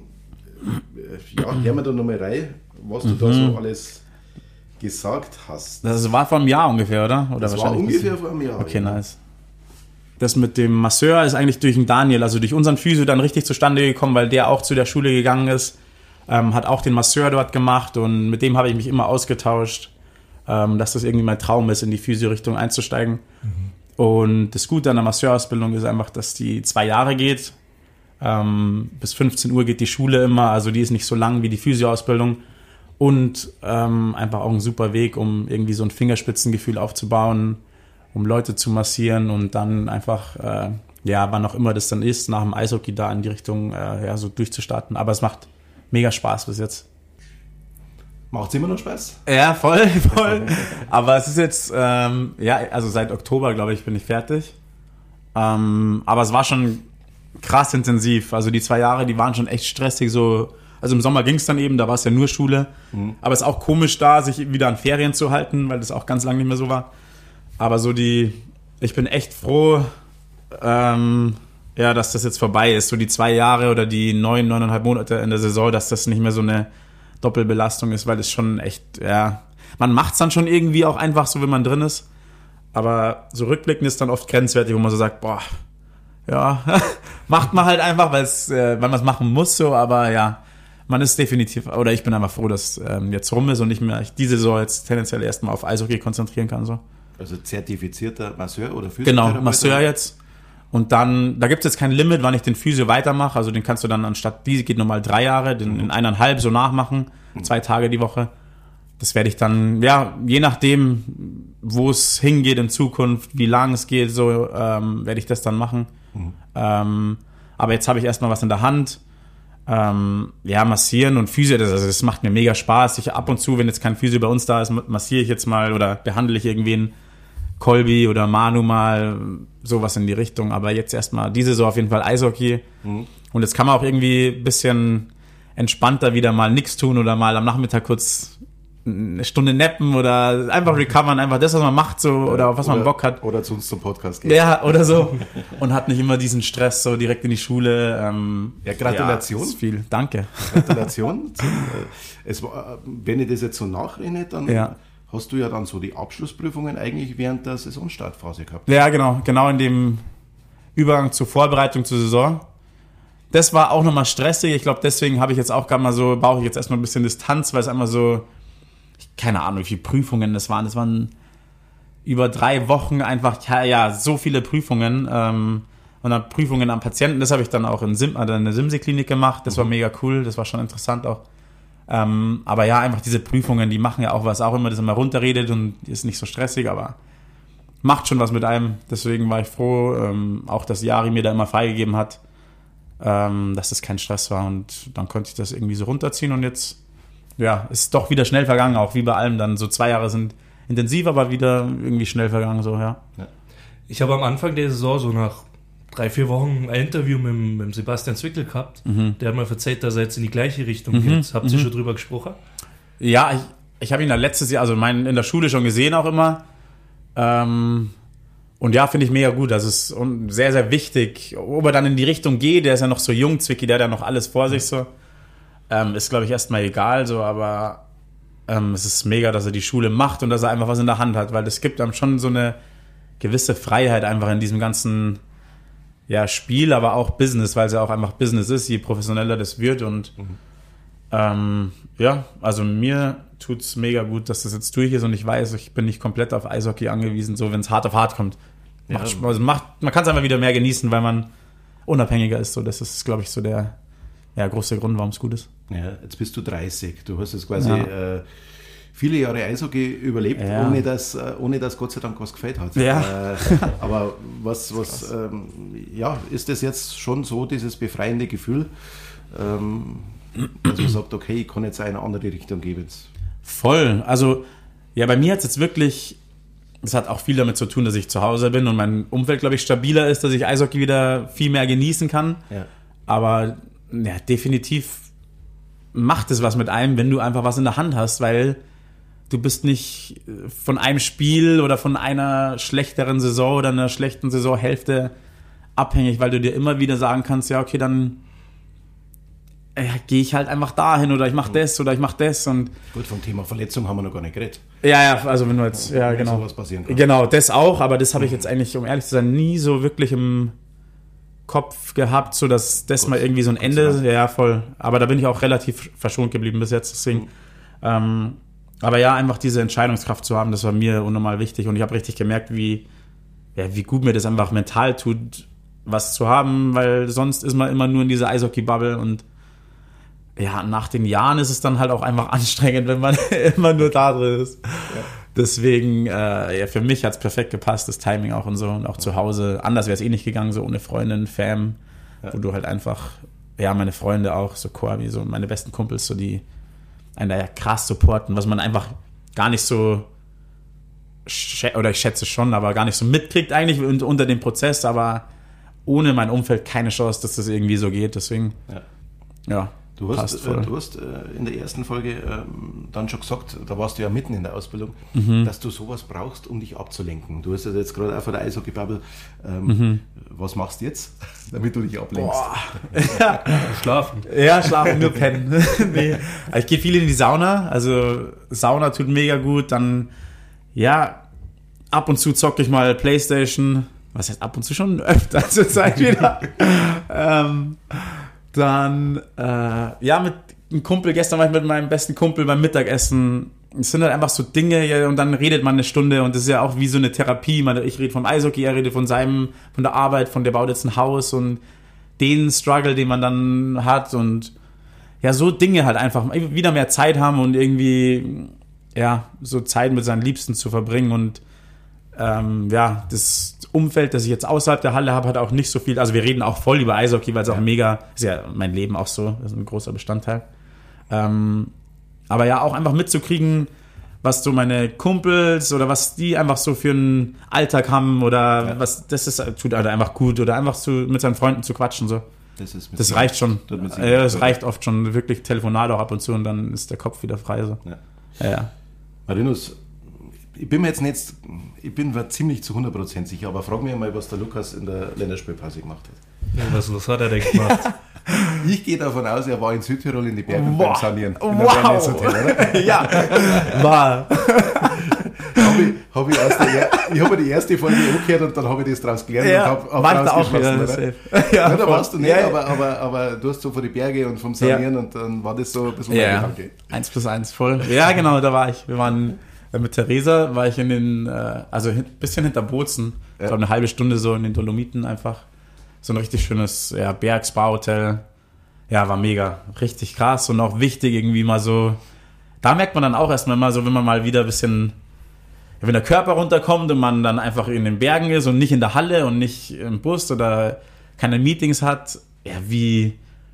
ja, hören wir da nochmal rein, was du mhm. da so alles gesagt hast. Das war vor einem Jahr ungefähr, oder? oder das war ungefähr vor einem Jahr. Okay, ja. Nice. Das mit dem Masseur ist eigentlich durch den Daniel, also durch unseren Physio dann richtig zustande gekommen, weil der auch zu der Schule gegangen ist, ähm, hat auch den Masseur dort gemacht und mit dem habe ich mich immer ausgetauscht, ähm, dass das irgendwie mein Traum ist, in die Physio-Richtung einzusteigen. Mhm. Und das Gute an der Masseurausbildung ist einfach, dass die zwei Jahre geht. Ähm, bis fünfzehn Uhr geht die Schule immer, also die ist nicht so lang wie die Physio-Ausbildung. Und ähm, einfach auch ein super Weg, um irgendwie so ein Fingerspitzengefühl aufzubauen, um Leute zu massieren und dann einfach, äh, ja, wann auch immer das dann ist, nach dem Eishockey da in die Richtung äh, ja, so durchzustarten. Aber es macht mega Spaß bis jetzt. Macht es immer noch Spaß? Ja, voll, voll. Aber es ist jetzt, ähm, ja, also seit Oktober, glaube ich, bin ich fertig. Ähm, aber es war schon krass intensiv. Also die zwei Jahre, die waren schon echt stressig. So, also im Sommer ging es dann eben, da war es ja nur Schule. Mhm. Aber es ist auch komisch da, sich wieder an Ferien zu halten, weil das auch ganz lange nicht mehr so war. Aber so die, ich bin echt froh, ähm, ja, dass das jetzt vorbei ist. So die zwei Jahre oder die neun, neuneinhalb Monate in der Saison, dass das nicht mehr so eine Doppelbelastung ist, weil es schon echt, ja, man macht es dann schon irgendwie auch einfach so, wenn man drin ist. Aber so rückblickend ist dann oft grenzwertig, wo man so sagt, boah, ja, macht man halt einfach, weil es, äh, weil man es machen muss, so, aber ja, man ist definitiv, oder ich bin einfach froh, dass ähm, jetzt rum ist und ich mir diese Saison jetzt tendenziell erstmal auf Eishockey konzentrieren kann, so. Also zertifizierter Masseur oder Physio? Genau, Masseur jetzt. Und dann, da gibt es jetzt kein Limit, wann ich den Physio weitermache. Also den kannst du dann anstatt, die geht nochmal drei Jahre, den in eineinhalb so nachmachen, zwei Tage die Woche. Das werde ich dann, ja, je nachdem, wo es hingeht in Zukunft, wie lang es geht, so ähm, werde ich das dann machen. Mhm. Ähm, aber jetzt habe ich erstmal was in der Hand. Ähm, ja, massieren und Physio, das, also das macht mir mega Spaß. Ich ab und zu, wenn jetzt kein Physio bei uns da ist, massiere ich jetzt mal oder behandle ich irgendwen, Kolbi oder Manu mal, sowas in die Richtung. Aber jetzt erstmal diese Saison auf jeden Fall Eishockey. Mhm. Und jetzt kann man auch irgendwie ein bisschen entspannter wieder mal nichts tun oder mal am Nachmittag kurz eine Stunde nappen oder einfach recovern, einfach das, was man macht so oder auf was oder, man Bock hat. Oder zu uns zum Podcast gehen. Ja, oder so. Und hat nicht immer diesen Stress so direkt in die Schule. Ähm, ja, Gratulation. Ja, ist viel. Danke. Gratulation. Zum, äh, es war, wenn ich das jetzt so nachrechne, dann ja. hast du ja dann so die Abschlussprüfungen eigentlich während der Saisonstartphase gehabt. Ja, genau. Genau in dem Übergang zur Vorbereitung zur Saison. Das war auch nochmal stressig. Ich glaube, deswegen habe ich jetzt auch gerade mal so, brauche ich jetzt erstmal ein bisschen Distanz, weil es einmal so, keine Ahnung, wie viele Prüfungen das waren. Das waren über drei Wochen einfach, ja, ja so viele Prüfungen. Ähm, und dann Prüfungen am Patienten. Das habe ich dann auch in, Sim, also in der Simse-Klinik gemacht. Das war mega cool. Das war schon interessant auch. Ähm, aber ja, einfach diese Prüfungen, die machen ja auch was, auch immer das immer runterredet und ist nicht so stressig, aber macht schon was mit einem. Deswegen war ich froh, ähm, auch dass Jari mir da immer freigegeben hat, ähm, dass das kein Stress war und dann konnte ich das irgendwie so runterziehen und jetzt, ja, ist doch wieder schnell vergangen, auch wie bei allem dann so zwei Jahre sind intensiv, aber wieder irgendwie schnell vergangen, so, ja. ja. Ich habe am Anfang der Saison so nach drei, vier Wochen ein Interview mit, mit Sebastian Zwickel gehabt. Mhm. Der hat mir erzählt, dass er jetzt in die gleiche Richtung mhm. geht. Habt ihr mhm. schon drüber gesprochen? Ja, ich, ich habe ihn da letztes Jahr, also mein, in der Schule schon gesehen auch immer. Ähm, und ja, finde ich mega gut. Das ist sehr, sehr wichtig. Ob er dann in die Richtung geht, der ist ja noch so jung, Zwicky, der hat ja noch alles vor sich so. Ähm, ist, glaube ich, erstmal egal so, aber ähm, es ist mega, dass er die Schule macht und dass er einfach was in der Hand hat, weil das gibt einem schon so eine gewisse Freiheit einfach in diesem ganzen ja, Spiel, aber auch Business, weil es ja auch einfach Business ist, je professioneller das wird und mhm. ähm, ja, also mir tut es mega gut, dass das jetzt durch ist und ich weiß, ich bin nicht komplett auf Eishockey angewiesen, so wenn es hart auf hart kommt. Ja. Macht, also macht, man kann es einfach wieder mehr genießen, weil man unabhängiger ist. So, das ist, glaube ich, so der ja, große Grund, warum es gut ist. Ja, jetzt bist du dreißig. Du hast jetzt quasi ja. äh, viele Jahre Eishockey überlebt, ja. ohne, dass, äh, ohne dass Gott sei Dank was gefällt hat. Ja. Äh, aber was, was ähm, ja, ist das jetzt schon so, dieses befreiende Gefühl, ähm, dass man sagt, okay, ich kann jetzt eine andere Richtung geben jetzt. Voll. Also, ja, bei mir hat es jetzt wirklich, das hat auch viel damit zu tun, dass ich zu Hause bin und mein Umfeld, glaube ich, stabiler ist, dass ich Eishockey wieder viel mehr genießen kann. Ja. Aber ja, definitiv macht es was mit einem, wenn du einfach was in der Hand hast, weil du bist nicht von einem Spiel oder von einer schlechteren Saison oder einer schlechten Saisonhälfte abhängig, weil du dir immer wieder sagen kannst, ja, okay, dann ja, gehe ich halt einfach dahin oder ich mache das oder ich mache das. Und gut, vom Thema Verletzung haben wir noch gar nicht geredet. Ja, ja, also wenn du jetzt, ja, wenn genau. sowas passieren kann. Genau, das auch, aber das habe ich jetzt eigentlich, um ehrlich zu sein, nie so wirklich im Kopf gehabt, so dass das Gott, mal irgendwie so ein Ende ist. Ja, voll. Aber da bin ich auch relativ verschont geblieben bis jetzt, deswegen. Mhm. Ähm, aber ja, einfach diese Entscheidungskraft zu haben, das war mir unnormal wichtig und ich habe richtig gemerkt, wie, ja, wie gut mir das einfach mental tut, was zu haben, weil sonst ist man immer nur in dieser Eishockey-Bubble und ja, nach den Jahren ist es dann halt auch einfach anstrengend, wenn man immer nur da drin ist. Ja. Deswegen, äh, ja, für mich hat es perfekt gepasst, das Timing auch und so. Und auch zu Hause. Anders wäre es eh nicht gegangen, so ohne Freundin, Fam, ja. Wo du halt einfach, ja, meine Freunde auch, so Corby, so meine besten Kumpels, so die einen da ja krass supporten, was man einfach gar nicht so, oder ich schätze schon, aber gar nicht so mitkriegt eigentlich unter dem Prozess, aber ohne mein Umfeld keine Chance, dass das irgendwie so geht. Deswegen, ja. ja. Du hast, äh, du hast äh, in der ersten Folge ähm, dann schon gesagt, da warst du ja mitten in der Ausbildung, mhm. dass du sowas brauchst, um dich abzulenken. Du hast ja jetzt gerade auch von der Eishockey-Bubble. Ähm, mhm. Was machst du jetzt, damit du dich ablenkst? Ja. Schlafen. Ja, schlafen, nur pennen. Nee. Ich gehe viel in die Sauna, also Sauna tut mega gut. Dann, ja, ab und zu zocke ich mal Playstation. Was heißt ab und zu schon? Öfter zur Zeit wieder. ähm... Dann, äh, ja, mit einem Kumpel, gestern war ich mit meinem besten Kumpel beim Mittagessen. Es sind halt einfach so Dinge, ja, und dann redet man eine Stunde und das ist ja auch wie so eine Therapie. Man, ich rede vom Eishockey, er redet von seinem, von der Arbeit, von der baut jetzt ein Haus und den Struggle, den man dann hat und ja, so Dinge halt einfach wieder mehr Zeit haben und irgendwie, ja, so Zeit mit seinen Liebsten zu verbringen und ähm, ja, das Umfeld, das ich jetzt außerhalb der Halle habe, hat auch nicht so viel, also wir reden auch voll über Eishockey, weil es ja. auch mega, ist ja mein Leben auch so, das ist ein großer Bestandteil. Ähm, aber ja, auch einfach mitzukriegen, was so meine Kumpels oder was die einfach so für einen Alltag haben oder ja. was, das ist, tut halt einfach gut oder einfach zu, mit seinen Freunden zu quatschen, so. Das, ist das reicht schon. Ja, das reicht oft schon, wirklich Telefonat auch ab und zu und dann ist der Kopf wieder frei, so. Ja. Ja, ja. Marinus, ich bin mir jetzt nicht, ich bin mir ziemlich zu hundert Prozent sicher, aber frag mich mal, was der Lukas in der Länderspielpause gemacht hat. Ja, was, was hat er denn gemacht? Ich gehe davon aus, er war in Südtirol in die Berge wow. beim Sanieren. Wow! Hotel, oder? Ja, war. Hab ich hab ich, der, ich habe die erste Folge angehört und dann habe ich das draus gelernt ja, und habe hab rausgeschlossen. Ja, ja, da warst du nicht, ja, aber, aber, aber du hast so vor die Berge und vom Sanieren ja. und dann war das so ein bisschen ja. mein Gedanke. Eins plus eins, voll. Ja, genau, da war ich. Wir waren... Mit Theresa war ich in den, also ein bisschen hinter Bozen, ja. ich glaube eine halbe Stunde so in den Dolomiten einfach. So ein richtig schönes ja, Berg-Spa-Hotel. Ja, war mega, richtig krass und auch wichtig irgendwie mal so. Da merkt man dann auch erstmal mal so, wenn man mal wieder ein bisschen, wenn der Körper runterkommt und man dann einfach in den Bergen ist und nicht in der Halle und nicht im Bus oder keine Meetings hat, ja, wie,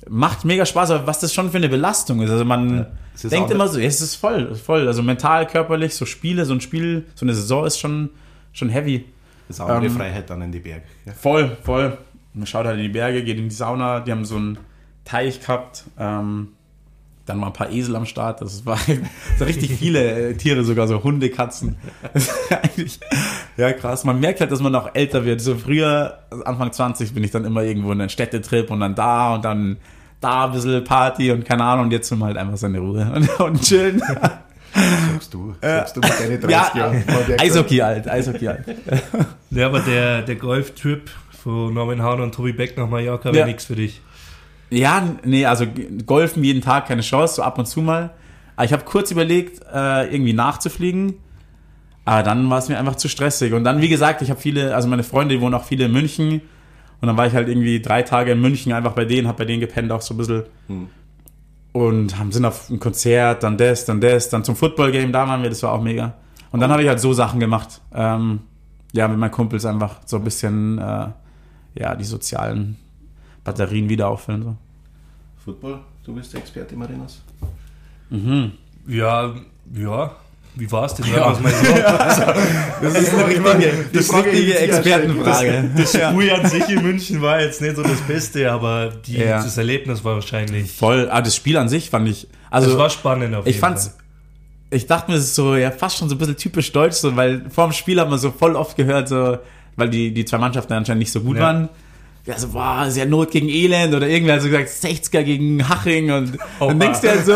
macht mega Spaß, aber was das schon für eine Belastung ist. Also man ja, denkt immer so, ja, es ist voll, voll. Also mental, körperlich, so Spiele, so ein Spiel, so eine Saison ist schon, schon heavy. Das ist auch eine ähm, Freiheit dann in die Berge. Ja. Voll, voll. Man schaut halt in die Berge, geht in die Sauna, die haben so einen Teich gehabt, ähm, dann mal ein paar Esel am Start, das war so richtig viele Tiere, sogar so Hunde, Katzen. Das ist eigentlich, ja krass, man merkt halt, dass man auch älter wird. So früher, Anfang zwanzig, bin ich dann immer irgendwo in einem Städtetrip und dann da und dann da ein bisschen Party und keine Ahnung, und jetzt sind wir halt einfach seine Ruhe und, und chillen. Sagst du, sagst du mit deinen dreißig ja, Jahren. Eishockey alt, Eishockey alt. Ja, aber der, der Golf-Trip von Norman Hahn und Tobi Beck nach Mallorca wäre ja nichts für dich. Ja, nee, also Golfen jeden Tag keine Chance, so ab und zu mal. Aber ich habe kurz überlegt, äh, irgendwie nachzufliegen, aber dann war es mir einfach zu stressig. Und dann, wie gesagt, ich habe viele, also meine Freunde, die wohnen auch viele in München, und dann war ich halt irgendwie drei Tage in München einfach bei denen, habe bei denen gepennt auch so ein bisschen. Hm. Und haben, sind auf ein Konzert, dann das, dann das, dann zum Football-Game, da waren wir, das war auch mega. Und dann habe ich halt so Sachen gemacht, ähm, ja, mit meinen Kumpels einfach so ein bisschen, äh, ja, die sozialen Batterien wieder auffüllen. So. Football, du bist der Experte, Marinas? Mhm. Ja, ja. Wie war es denn? Ja. Was meinst du? Das ist eine richtige, das richtige Expertenfrage. Das, das Spiel an sich in München war jetzt nicht so das Beste, aber die, ja. das Erlebnis war wahrscheinlich... Voll, ah, das Spiel an sich fand ich... Also, das war spannend auf jeden ich fand's, Fall. Ich dachte mir, das ist so ja fast schon so ein bisschen typisch deutsch, so, weil vor dem Spiel hat man so voll oft gehört, so, weil die, die zwei Mannschaften anscheinend nicht so gut ja. waren. Ja, so, boah, ist ja Not gegen Elend, oder irgendwer hat so gesagt, sechziger gegen Haching, und oh, dann denkst du halt so,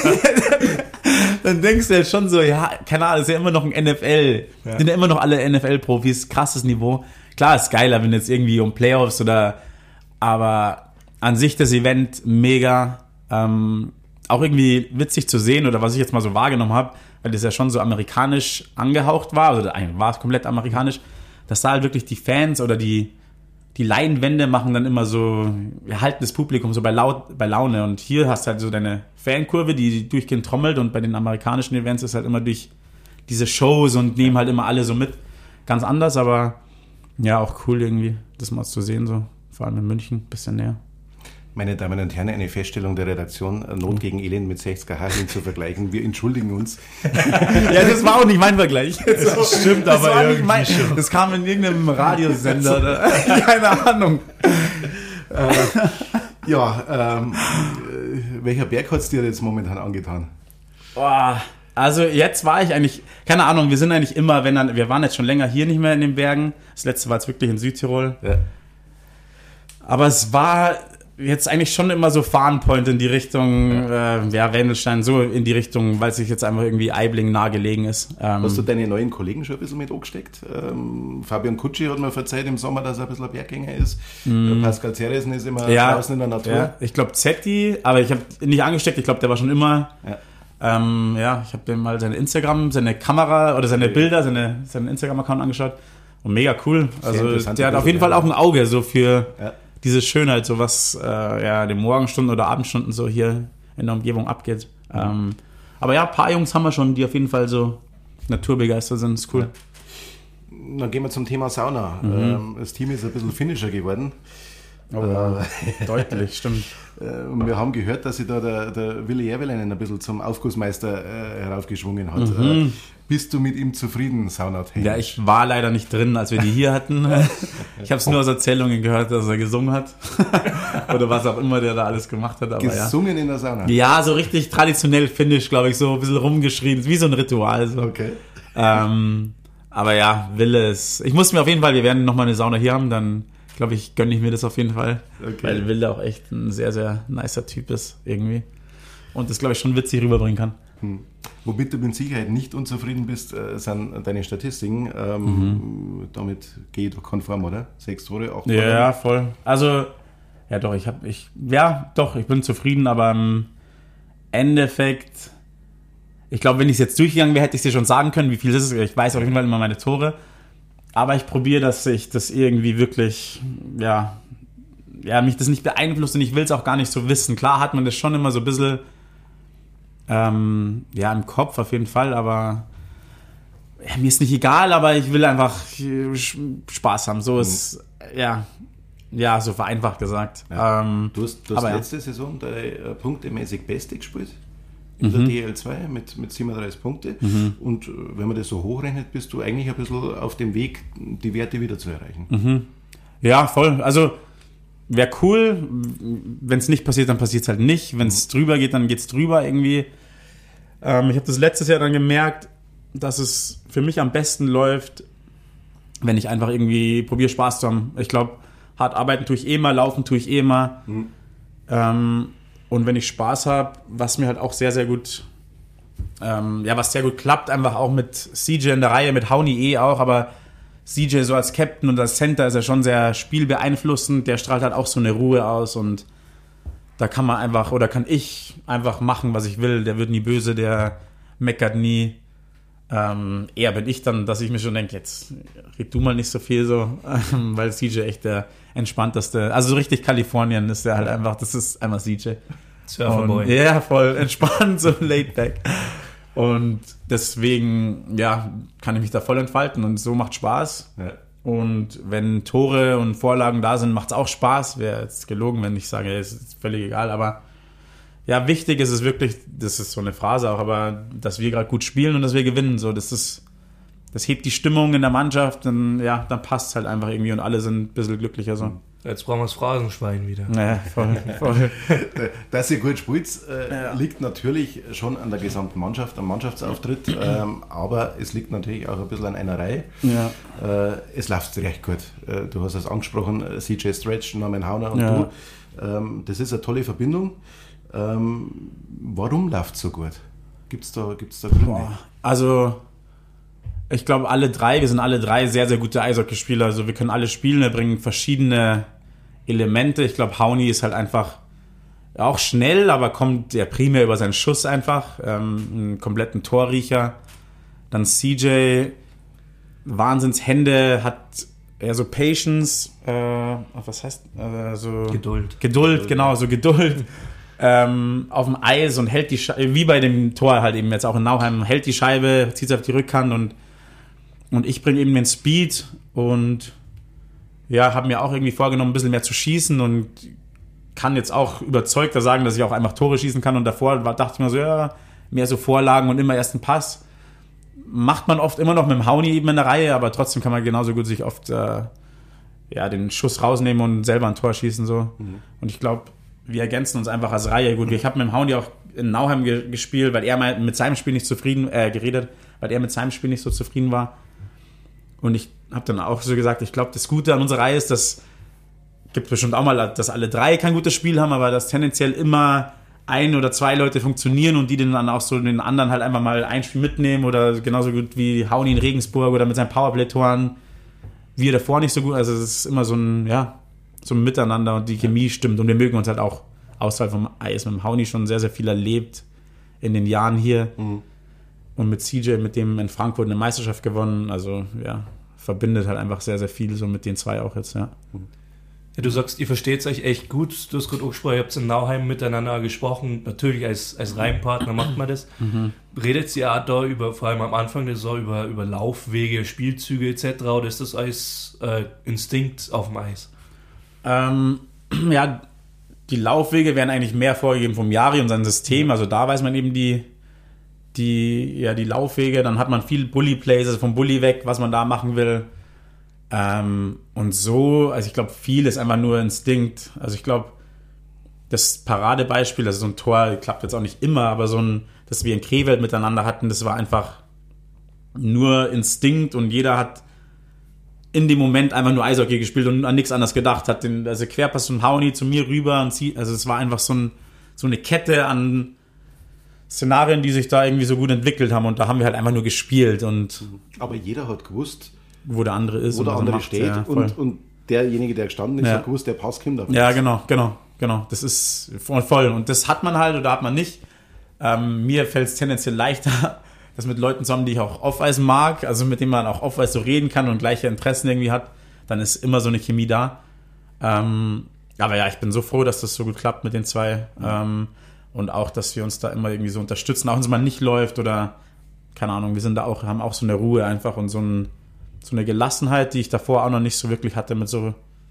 dann denkst du halt schon so, ja, keine Ahnung, ist ja immer noch ein N F L, ja. sind ja immer noch alle N F L-Profis, krasses Niveau. Klar, ist geiler, wenn jetzt irgendwie um Playoffs oder, aber an sich das Event mega, ähm, auch irgendwie witzig zu sehen, oder was ich jetzt mal so wahrgenommen habe, weil das ja schon so amerikanisch angehaucht war, oder eigentlich war es komplett amerikanisch, dass da halt wirklich die Fans oder die Die Leinwände machen dann immer so, wir halten das Publikum so bei, Laut, bei Laune. Und hier hast du halt so deine Fankurve, die durchgehend trommelt. Und bei den amerikanischen Events ist halt immer durch diese Shows und nehmen halt immer alle so mit. Ganz anders, aber ja, auch cool irgendwie, das mal zu sehen, so. Vor allem in München, ein bisschen näher. Meine Damen und Herren, eine Feststellung der Redaktion, Not gegen Elend mit sechziger Haching zu vergleichen. Wir entschuldigen uns. Ja, das war auch nicht mein Vergleich. Das stimmt, das aber irgendwie mein, schon. Das kam in irgendeinem Radiosender. Oder? Keine Ahnung. Äh, ja, ähm, welcher Berg hat es dir jetzt momentan angetan? Boah, also jetzt war ich eigentlich, keine Ahnung, wir sind eigentlich immer, wenn dann, wir waren jetzt schon länger hier nicht mehr in den Bergen. Das letzte war jetzt wirklich in Südtirol. Ja. Aber es war jetzt eigentlich schon immer so Farnpoint in die Richtung, ja, äh, ja Wendelstein, so in die Richtung, weil es sich jetzt einfach irgendwie Aibling nahe gelegen ist. Ähm, Hast du deine neuen Kollegen schon ein bisschen mit angesteckt? Ähm, Fabian Kutschi hat mir verzeiht im Sommer, dass er ein bisschen ein Berggänger ist. Mm. Pascal Zeresen ist immer ja, draußen in der Natur. Ja. Ich glaube Zetti, aber ich habe nicht angesteckt, ich glaube, der war schon immer... Ja. Ähm, ja, ich habe dem mal seine Instagram, seine Kamera oder seine Bilder, seine, seinen Instagram-Account angeschaut und mega cool. Also der hat auf jeden Fall auch ein Auge so für... Ja. Diese Schönheit, so was äh, ja, den Morgenstunden oder Abendstunden so hier in der Umgebung abgeht. Mhm. Ähm, aber ja, ein paar Jungs haben wir schon, die auf jeden Fall so naturbegeistert sind. Ist cool. Ja. Dann gehen wir zum Thema Sauna. Mhm. Ähm, das Team ist ein bisschen finnischer geworden. Oh, äh, deutlich, stimmt. Und wir haben gehört, dass sich da der, der Willi Järveläinen ein bisschen zum Aufgussmeister äh, heraufgeschwungen hat. Mhm. Äh, bist du mit ihm zufrieden, saunatechnisch? Ja, ich war leider nicht drin, als wir die hier hatten. Ich habe es nur aus Erzählungen gehört, dass er gesungen hat. Oder was auch immer der da alles gemacht hat. Aber gesungen ja. in der Sauna? Ja, so richtig traditionell finnisch, glaube ich, so ein bisschen rumgeschrien. Wie so ein Ritual. So. Okay. Ähm, aber ja, Wille ist... Ich muss mir auf jeden Fall, wir werden nochmal eine Sauna hier haben, dann... glaube ich, gönne ich mir das auf jeden Fall, okay. Weil Wilde auch echt ein sehr, sehr nicer Typ ist, irgendwie. Und das, glaube ich, schon witzig rüberbringen kann. Hm. Womit du mit Sicherheit nicht unzufrieden bist, sind deine Statistiken. Ähm, mhm. Damit geht doch konform, oder? Sechs Tore, acht Tore? Ja, voll. Also, ja doch, ich habe, ich, ja doch, ich bin zufrieden, aber im Endeffekt, ich glaube, wenn ich es jetzt durchgegangen wäre, hätte ich dir schon sagen können, wie viel das ist. Ich weiß auf jeden Fall immer meine Tore. Aber ich probiere, dass ich das irgendwie wirklich, ja, ja, mich das nicht beeinflusst und ich will es auch gar nicht so wissen. Klar hat man das schon immer so ein bisschen, ähm, ja, im Kopf auf jeden Fall, aber ja, mir ist nicht egal, aber ich will einfach Spaß haben. So ist, ja. Ja, so vereinfacht gesagt. Ja. Ähm, du hast, du hast letzte ja. Saison deine punktemäßig Beste gespielt in mhm. der D L zwei mit, mit siebenunddreißig Punkte. Mhm. Und wenn man das so hochrechnet, bist du eigentlich ein bisschen auf dem Weg, die Werte wieder zu erreichen. Mhm. Ja, voll. Also wäre cool. Wenn es nicht passiert, dann passiert es halt nicht. Wenn es mhm. drüber geht, dann geht es drüber irgendwie. Ähm, ich habe das letztes Jahr dann gemerkt, dass es für mich am besten läuft, wenn ich einfach irgendwie probiere, Spaß zu haben. Ich glaube, hart arbeiten tue ich eh mal, laufen tue ich eh mal. Mhm. Ähm, und wenn ich Spaß habe, was mir halt auch sehr, sehr gut, ähm, ja, was sehr gut klappt, einfach auch mit C J in der Reihe, mit Hauni eh auch, aber C J so als Captain und als Center ist er schon sehr spielbeeinflussend, der strahlt halt auch so eine Ruhe aus und da kann man einfach, oder kann ich einfach machen, was ich will, der wird nie böse, der meckert nie. Ähm, eher bin ich dann, dass ich mir schon denke, jetzt red du mal nicht so viel so, ähm, weil C J echt der entspannteste, also so richtig Kalifornien ist der halt einfach, das ist einfach C J. Surferboy. Ja, voll entspannt, so laid back. Und deswegen, ja, kann ich mich da voll entfalten und so macht Spaß. Ja. Und wenn Tore und Vorlagen da sind, macht es auch Spaß. Wäre jetzt gelogen, wenn ich sage, es ist völlig egal, aber ja, wichtig ist es wirklich, das ist so eine Phrase auch, aber dass wir gerade gut spielen und dass wir gewinnen, so, das ist, das hebt die Stimmung in der Mannschaft, dann, ja, dann passt es halt einfach irgendwie und alle sind ein bisschen glücklicher, so. Jetzt brauchen wir das Phrasenschwein wieder. Ja, voll, voll. Dass ihr gut spielt, äh, ja. liegt natürlich schon an der gesamten Mannschaft, am Mannschaftsauftritt, ähm, aber es liegt natürlich auch ein bisschen an einer Reihe. Ja. Äh, es läuft recht gut. Äh, du hast es angesprochen, C J Stretch, Norman Hauner und ja. du. Ähm, das ist eine tolle Verbindung. Ähm, warum läuft es so gut? Gibt es da, gibt's da Gründe? Boah, also, ich glaube, alle drei, wir sind alle drei sehr, sehr gute Eishockeyspieler. Also, wir können alle spielen, wir bringen verschiedene Elemente. Ich glaube, Hauni ist halt einfach auch schnell, aber kommt ja primär über seinen Schuss einfach. Ähm, einen kompletten Torriecher. Dann C J, Wahnsinnshände, hat eher so Patience, äh, was heißt, äh, so Geduld. Geduld, Geduld, genau, so Geduld. Ähm, auf dem Eis und hält die Scheibe, wie bei dem Tor halt eben jetzt auch in Nauheim, hält die Scheibe, zieht sie auf die Rückhand und, und ich bringe eben den Speed und ja, habe mir auch irgendwie vorgenommen, ein bisschen mehr zu schießen und kann jetzt auch überzeugter sagen, dass ich auch einfach Tore schießen kann und davor war, dachte ich mir so, ja, mehr so Vorlagen und immer erst einen Pass. Macht man oft immer noch mit dem Hauni eben in der Reihe, aber trotzdem kann man genauso gut sich oft äh, ja, den Schuss rausnehmen und selber ein Tor schießen so. Mhm. Und ich glaube, wir ergänzen uns einfach als Reihe gut. Ich habe mit dem Hauni auch in Nauheim ge- gespielt, weil er mal mit seinem Spiel nicht zufrieden, äh, geredet, weil er mit seinem Spiel nicht so zufrieden war. Und ich habe dann auch so gesagt, ich glaube, das Gute an unserer Reihe ist, dass gibt bestimmt auch mal, dass alle drei kein gutes Spiel haben, aber dass tendenziell immer ein oder zwei Leute funktionieren und die dann auch so den anderen halt einfach mal ein Spiel mitnehmen oder genauso gut wie Hauni in Regensburg oder mit seinen Powerplay-Toren. Wir davor nicht so gut, also es ist immer so ein, ja, so ein Miteinander und die Chemie stimmt und wir mögen uns halt auch außerhalb vom Eis mit dem Hauni schon sehr, sehr viel erlebt in den Jahren hier mhm. und mit C J, mit dem in Frankfurt eine Meisterschaft gewonnen, also ja, verbindet halt einfach sehr, sehr viel so mit den zwei auch jetzt, ja. Ja, du sagst, ihr versteht euch echt gut, du hast gerade auch gesprochen, ihr habt in Nauheim miteinander gesprochen, natürlich als, als Reihenpartner macht man das. Mhm. Redet ihr auch da über, vor allem am Anfang der Saison, über, über Laufwege, Spielzüge et cetera oder ist das als äh, Instinkt auf dem Eis? Ähm, ja, die Laufwege werden eigentlich mehr vorgegeben vom Jari und seinem System. Also da weiß man eben die, die, ja, die Laufwege. Dann hat man viel Bully-Plays, also vom Bully weg, was man da machen will. Ähm, und so, also ich glaube, viel ist einfach nur Instinkt. Also ich glaube, das Paradebeispiel, also so ein Tor, klappt jetzt auch nicht immer, aber so ein, das wir in Krefeld miteinander hatten, das war einfach nur Instinkt und jeder hat in dem Moment einfach nur Eishockey gespielt und an nichts anderes gedacht. Hat den, also Querpass von Hauni zu mir rüber und zieht, also es war einfach so, ein, so eine Kette an Szenarien, die sich da irgendwie so gut entwickelt haben und da haben wir halt einfach nur gespielt. Und aber jeder hat gewusst, wo der andere ist. Wo der andere macht, steht ja, und, und derjenige, der gestanden ist, ja. hat gewusst, der Pass kommt davon. Ja, genau, genau, genau. Das ist voll. Und das hat man halt oder hat man nicht. Ähm, mir fällt es tendenziell leichter, das mit Leuten zusammen, die ich auch off-Eis mag, also mit denen man auch off-Eis so reden kann und gleiche Interessen irgendwie hat, dann ist immer so eine Chemie da. Ähm, aber ja, ich bin so froh, dass das so gut klappt mit den zwei. Ähm, und auch, dass wir uns da immer irgendwie so unterstützen, auch wenn es mal nicht läuft oder, keine Ahnung, wir sind da auch, haben auch so eine Ruhe einfach und so, ein, so eine Gelassenheit, die ich davor auch noch nicht so wirklich hatte mit so,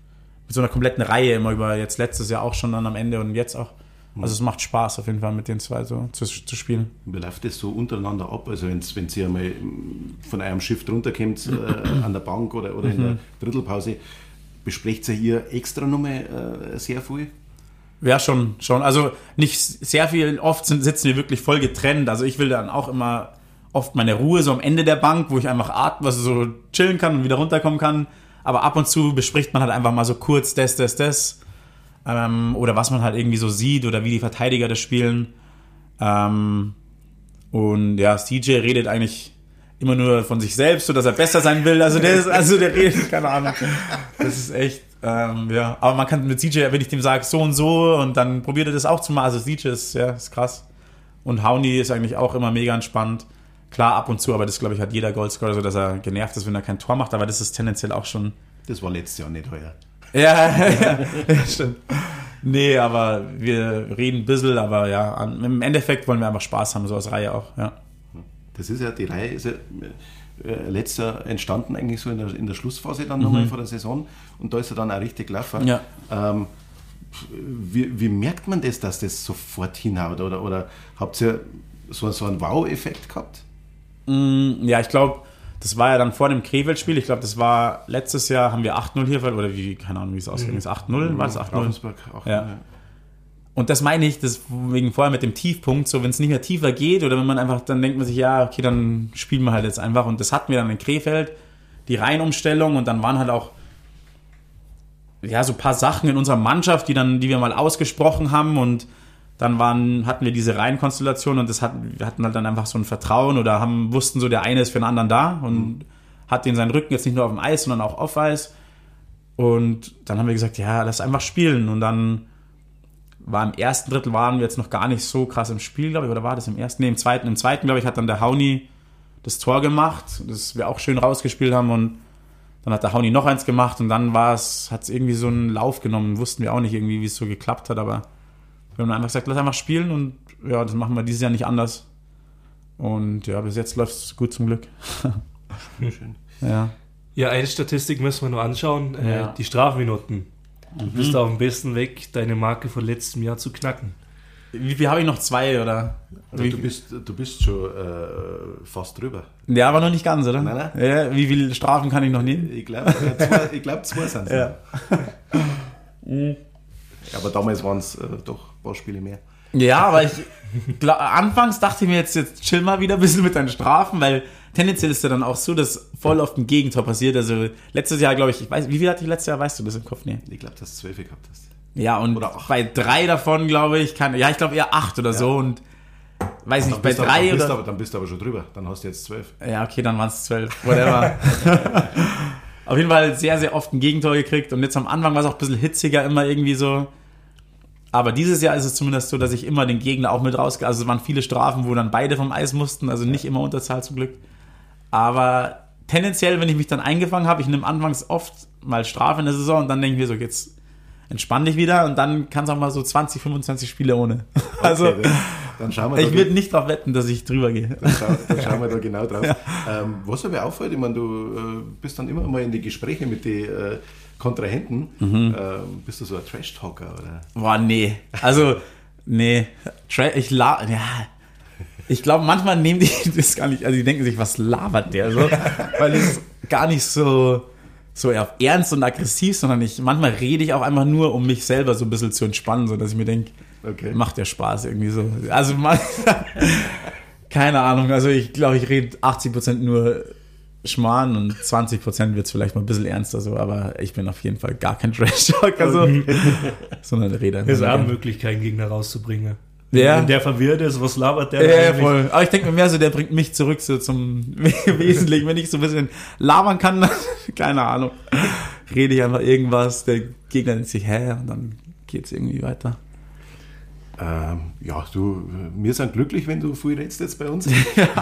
mit so einer kompletten Reihe immer über jetzt letztes Jahr auch schon dann am Ende und jetzt auch. Also es macht Spaß auf jeden Fall mit den zwei so zu, zu spielen. Wie läuft das so untereinander ab? Also wenn ihr einmal von eurem Schiff runterkommt äh, an der Bank oder, oder in der Drittelpause, besprecht ihr hier extra nochmal äh, sehr viel? Ja, schon, schon. Also nicht sehr viel, oft sind, sitzen wir wirklich voll getrennt. Also ich will dann auch immer oft meine Ruhe so am Ende der Bank, wo ich einfach atmen, also so chillen kann und wieder runterkommen kann. Aber ab und zu bespricht man halt einfach mal so kurz das, das, das. Ähm, oder was man halt irgendwie so sieht oder wie die Verteidiger das spielen. Ähm, und ja, C J redet eigentlich immer nur von sich selbst, so dass er besser sein will. Also der ist, also der redet, keine Ahnung. Das ist echt, ähm, ja. Aber man kann mit C J, wenn ich dem sage, so und so, und dann probiert er das auch zu machen. Also C J ist, ja, ist krass. Und Howney ist eigentlich auch immer mega entspannt. Klar, ab und zu, aber das, glaube ich, hat jeder Goalscorer so, dass er genervt ist, wenn er kein Tor macht. Aber das ist tendenziell auch schon... Das war letztes Jahr nicht heuer. Ja, ja, ja, stimmt. Nee, aber wir reden ein bisschen, aber ja, im Endeffekt wollen wir einfach Spaß haben, so als Reihe auch, ja. Das ist ja, die Reihe ist ja äh, letztes Jahr entstanden eigentlich so in der, in der Schlussphase dann nochmal mhm. vor der Saison, und da ist er dann auch richtig gelaufen. Ja. Ähm, wie, wie merkt man das, dass das sofort hinhaut, oder, oder habt ihr so, so einen Wow-Effekt gehabt? Ja, ich glaube, das war ja dann vor dem Krefeld-Spiel. Ich glaube, das war letztes Jahr, haben wir acht null hier verloren, oder wie, keine Ahnung, wie es ausgegangen ist. acht null, war das acht null? acht null, ja. ja. Und das meine ich, das wegen vorher mit dem Tiefpunkt, so wenn es nicht mehr tiefer geht, oder wenn man einfach, dann denkt man sich, ja, okay, dann spielen wir halt jetzt einfach. Und das hatten wir dann in Krefeld, die Reihenumstellung, und dann waren halt auch ja, so ein paar Sachen in unserer Mannschaft, die dann, die wir mal ausgesprochen haben, und dann waren, hatten wir diese Reihenkonstellation, und das hatten, wir hatten halt dann einfach so ein Vertrauen, oder haben, wussten so, der eine ist für den anderen da und mhm. hat den seinen Rücken jetzt nicht nur auf dem Eis, sondern auch off Eis. Und dann haben wir gesagt, ja, lass einfach spielen. Und dann war im ersten Drittel waren wir jetzt noch gar nicht so krass im Spiel, glaube ich, oder war das im ersten? Nee, im zweiten. Im zweiten, glaube ich, hat dann der Howney das Tor gemacht, das wir auch schön rausgespielt haben, und dann hat der Howney noch eins gemacht, und dann war es, hat es irgendwie so einen Lauf genommen. Wussten wir auch nicht irgendwie, wie es so geklappt hat, aber wir haben einfach gesagt, lass einfach spielen, und ja, das machen wir dieses Jahr nicht anders. Und ja, bis jetzt läuft es gut zum Glück. Schön. Ja. Ja, eine Statistik müssen wir nur anschauen, ja. äh, die Strafminuten. Du Mhm. bist auf dem besten Weg, deine Marke von letztem Jahr zu knacken. Wie viel habe ich noch? Zwei, oder? Wie, du, bist, du bist schon äh, fast drüber. Ja, aber noch nicht ganz, oder? Nein, nein. Ja, wie viele Strafen kann ich noch nehmen? Ich glaube, zwei, ich glaub, zwei sind es. Ja. Aber damals waren es äh, doch ein paar Spiele mehr. Ja, aber ich glaub, anfangs dachte ich mir jetzt, jetzt chill mal wieder ein bisschen mit deinen Strafen, weil tendenziell ist ja dann auch so, dass voll oft ein Gegentor passiert. Also letztes Jahr, glaube ich, ich weiß, wie viel hatte ich letztes Jahr, weißt du das im Kopf? Nee. Ich glaube, dass du zwölf gehabt hast. Ja, und Oder acht. bei drei davon, glaube ich, kann, ja, ich glaube eher acht oder Ja. so, und weiß nicht, Dann bei bist du- drei dann bist oder... du aber, dann bist du aber schon drüber. Dann hast du jetzt zwölf. Ja, okay, dann waren es zwölf, whatever. Auf jeden Fall sehr, sehr oft ein Gegentor gekriegt, und jetzt am Anfang war es auch ein bisschen hitziger immer irgendwie so. Aber dieses Jahr ist es zumindest so, dass ich immer den Gegner auch mit rausge... Also es waren viele Strafen, wo dann beide vom Eis mussten, also nicht immer Unterzahl zum Glück. Aber tendenziell, wenn ich mich dann eingefangen habe, ich nehme anfangs oft mal Strafe in der Saison, und dann denke ich mir so, jetzt entspann dich wieder, und dann kann es auch mal so zwanzig, fünfundzwanzig Spiele ohne. Also Okay, dann, dann schauen wir ich da, würde nicht darauf wetten, dass ich drüber gehe. dann, schau, dann schauen wir da genau drauf. Ähm, was mir auffällt, ich meine, du äh, bist dann immer mal in die Gespräche mit den äh, Kontrahenten. Mhm. Ähm, bist du so ein Trash-Talker, oder? Boah, nee. Also, nee. Tra- Ich la... Ja. Ich glaube, manchmal nehmen die das gar nicht... Also, die denken sich, was labert der so? Weil es gar nicht so... so eher ernst und aggressiv, sondern ich, manchmal rede ich auch einfach nur, um mich selber so ein bisschen zu entspannen, so dass ich mir denke, Okay. macht der Spaß irgendwie so. Also man, keine Ahnung, also ich glaube, ich rede achtzig Prozent nur Schmarrn, und zwanzig Prozent wird es vielleicht mal ein bisschen ernster so, aber ich bin auf jeden Fall gar kein Trash-Talker, so, sondern rede einfach. Das ist auch eine nur. Möglichkeit, einen Gegner rauszubringen. Ja. Wenn der verwirrt ist, was labert der? Ja, da ja, eigentlich? voll. Aber ich denke mir mehr so, der bringt mich zurück so zum Wesentlichen. Wenn ich so ein bisschen labern kann, dann, keine Ahnung, rede ich einfach irgendwas, der Gegner denkt sich, hä, und dann geht's irgendwie weiter. Ähm, ja, du, wir sind glücklich, wenn du viel redest jetzt bei uns.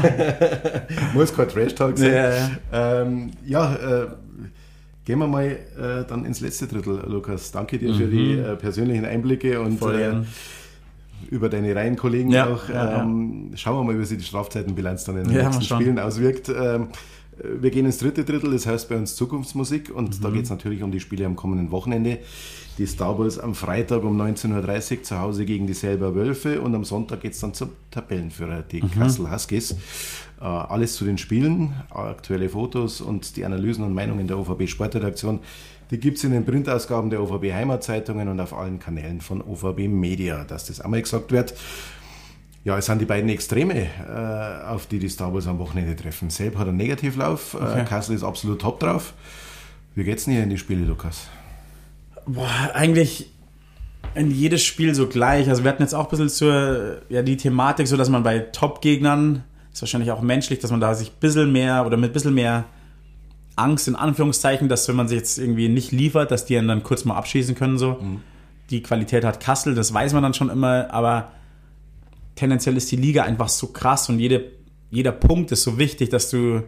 Muss kein Trash-Talk sein. Ja, ja. Ähm, ja äh, gehen wir mal äh, dann ins letzte Drittel, Lukas. Danke dir für die äh, persönlichen Einblicke und Voll äh, gern. über deine Reihenkollegen Ja, auch. ja, ja. Ähm, schauen wir mal, wie sich die Strafzeitenbilanz dann in den Ja, nächsten mal schauen. Spielen auswirkt. Ähm, Wir gehen ins dritte Drittel, das heißt bei uns Zukunftsmusik und mhm. da geht es natürlich um die Spiele am kommenden Wochenende. Die Star Bulls am Freitag um neunzehn Uhr dreißig zu Hause gegen die Selber Wölfe und am Sonntag geht es dann zum Tabellenführer, die mhm. Kassel Huskies. Äh, alles zu den Spielen, aktuelle Fotos und die Analysen und Meinungen der O V B Sportredaktion, die gibt es in den Printausgaben der O V B Heimatzeitungen und auf allen Kanälen von O V B Media, dass das einmal gesagt wird. Ja, es sind die beiden Extreme, äh, auf die die Star Bulls am Wochenende treffen. Selb hat einen Negativlauf, okay. äh, Kassel ist absolut top drauf. Wie geht's denn hier in die Spiele, Lukas? Boah, eigentlich in jedes Spiel so gleich. Also wir hatten jetzt auch ein bisschen zur, ja, die Thematik, so dass man bei Top-Gegnern, ist wahrscheinlich auch menschlich, dass man da sich ein bisschen mehr oder mit ein bisschen mehr Angst, in Anführungszeichen, dass wenn man sich jetzt irgendwie nicht liefert, dass die dann kurz mal abschießen können. So. Mhm. Die Qualität hat Kassel, das weiß man dann schon immer, aber tendenziell ist die Liga einfach so krass und jede, jeder Punkt ist so wichtig, dass du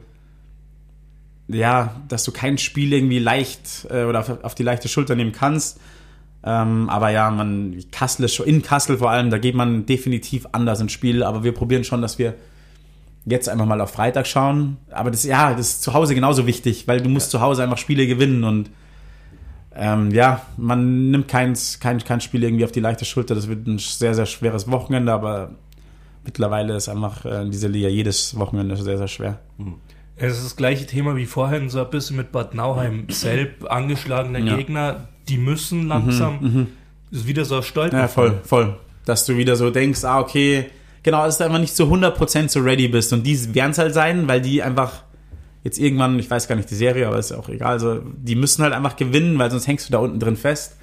ja, dass du kein Spiel irgendwie leicht äh, oder auf, auf die leichte Schulter nehmen kannst. Ähm, aber ja, man, Kassel ist schon, in Kassel vor allem, da geht man definitiv anders ins Spiel, aber wir probieren schon, dass wir jetzt einfach mal auf Freitag schauen. Aber das, ja, das ist zu Hause genauso wichtig, weil du musst ja. zu Hause einfach Spiele gewinnen und ähm, ja, man nimmt kein, kein, kein Spiel irgendwie auf die leichte Schulter. Das wird ein sehr, sehr schweres Wochenende, aber mittlerweile ist einfach äh, in dieser Liga jedes Wochenende sehr, sehr schwer. Mhm. Es ist das gleiche Thema wie vorhin, so ein bisschen mit Bad Nauheim. Selb angeschlagener ja. Gegner, die müssen langsam, mhm, ist wieder so stolpern. Ja, voll, voll. Dass du wieder so denkst, ah, okay, genau, dass du einfach nicht zu hundert Prozent so ready bist. Und die werden es halt sein, weil die einfach jetzt irgendwann, ich weiß gar nicht die Serie, aber ist ja auch egal, also die müssen halt einfach gewinnen, weil sonst hängst du da unten drin fest.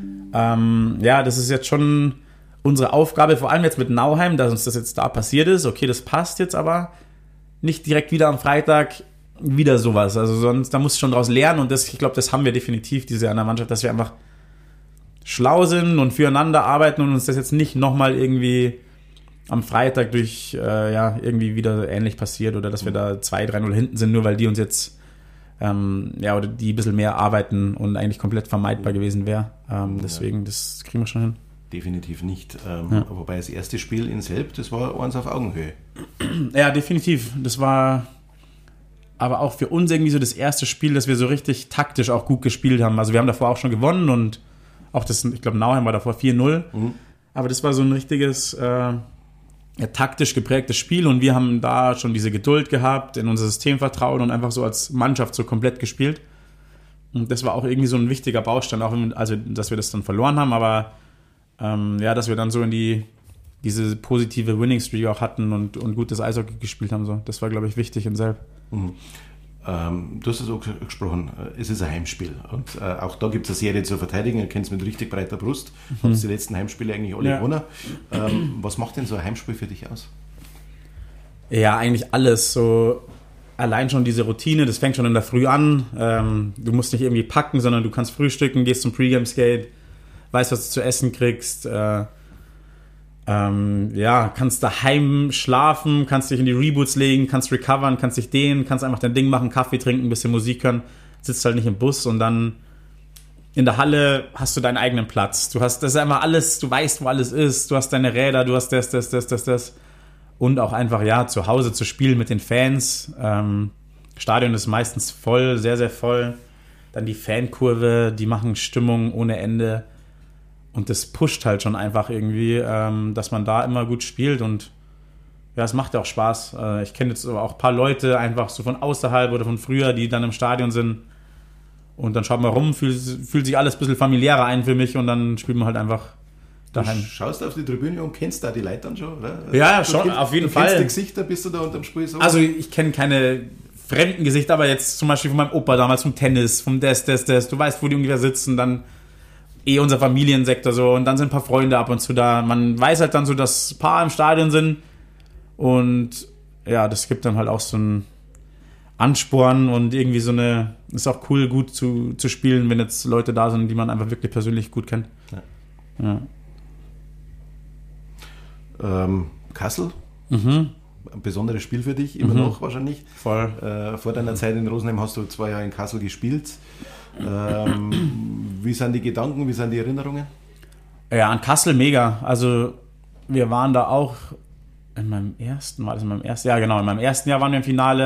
Ähm, ja, das ist jetzt schon unsere Aufgabe, vor allem jetzt mit Nauheim, dass uns das jetzt da passiert ist. Okay, das passt jetzt aber nicht direkt wieder am Freitag wieder sowas. Also sonst, da musst du schon draus lernen und das, ich glaube, das haben wir definitiv, diese andere Mannschaft, dass wir einfach schlau sind und füreinander arbeiten und uns das jetzt nicht nochmal irgendwie am Freitag durch, äh, ja, irgendwie wieder ähnlich passiert oder dass wir da zwei drei null hinten sind, nur weil die uns jetzt, ähm, ja, oder die ein bisschen mehr arbeiten und eigentlich komplett vermeidbar gewesen wäre. Ähm, deswegen, das kriegen wir schon hin. Definitiv nicht. Ähm, ja. Wobei das erste Spiel in Selb, das war eins auf Augenhöhe. Ja, definitiv. Das war aber auch für uns irgendwie so das erste Spiel, dass wir so richtig taktisch auch gut gespielt haben. Also wir haben davor auch schon gewonnen und auch das, ich glaube, Nauheim war davor vier null. Mhm. Aber das war so ein richtiges äh, ja, taktisch geprägtes Spiel und wir haben da schon diese Geduld gehabt, in unser System vertraut und einfach so als Mannschaft so komplett gespielt. Und das war auch irgendwie so ein wichtiger Baustein, auch wenn, also dass wir das dann verloren haben, aber ähm, ja, dass wir dann so in die diese positive Winning Streak auch hatten und, und gutes Eishockey gespielt haben. So. Das war, glaube ich, wichtig in Selb. Mhm. Ähm, du hast es auch gesprochen, es ist ein Heimspiel und äh, auch da gibt es eine Serie zu verteidigen, ihr kennt es mit richtig breiter Brust, mhm. habt die letzten Heimspiele eigentlich alle ja. gewonnen. Ähm, was macht denn so ein Heimspiel für dich aus? Ja, eigentlich alles. So allein schon diese Routine, das fängt schon in der Früh an. Ähm, du musst nicht irgendwie packen, sondern du kannst frühstücken, gehst zum Pre-Game-Skate, weißt, was du zu essen kriegst, äh, Ähm, ja, kannst daheim schlafen, kannst dich in die Reboots legen, kannst recovern, kannst dich dehnen, kannst einfach dein Ding machen, Kaffee trinken, ein bisschen Musik hören, sitzt halt nicht im Bus und dann in der Halle hast du deinen eigenen Platz. Du hast, das ist einfach alles, du weißt, wo alles ist, du hast deine Räder, du hast das, das, das, das, das und auch einfach, ja, zu Hause zu spielen mit den Fans. Ähm, Stadion ist meistens voll, sehr, sehr voll. Dann die Fankurve, die machen Stimmung ohne Ende. Und das pusht halt schon einfach irgendwie, ähm, dass man da immer gut spielt und ja, es macht ja auch Spaß. Äh, ich kenne jetzt aber auch ein paar Leute einfach so von außerhalb oder von früher, die dann im Stadion sind und dann schaut man rum, fühlt, fühlt sich alles ein bisschen familiärer ein für mich und dann spielt man halt einfach daheim. Du schaust auf die Tribüne und kennst da die Leute dann schon, oder? Ja, schon, kennst, auf jeden du Fall. Du kennst die Gesichter, bist du da unterm Spiel so? Also ich kenne keine fremden Gesichter, aber jetzt zum Beispiel von meinem Opa damals, vom Tennis, vom Des, Des, Des, du weißt, wo die ungefähr sitzen, dann eh unser Familiensektor so und dann sind ein paar Freunde ab und zu da. Man weiß halt dann so, dass ein paar im Stadion sind und ja, das gibt dann halt auch so einen Ansporn und irgendwie so eine, ist auch cool, gut zu, zu spielen, wenn jetzt Leute da sind, die man einfach wirklich persönlich gut kennt. Ja. Ja. Ähm, Kassel? Mhm. Ein besonderes Spiel für dich, immer mhm. noch wahrscheinlich. Voll. Äh, vor deiner Zeit in Rosenheim hast du zwei Jahre in Kassel gespielt. Ähm, wie sind die Gedanken, wie sind die Erinnerungen? Ja, an Kassel mega. Also wir waren da auch in meinem ersten, war das in meinem ersten Jahr, genau, in meinem ersten Jahr waren wir im Finale,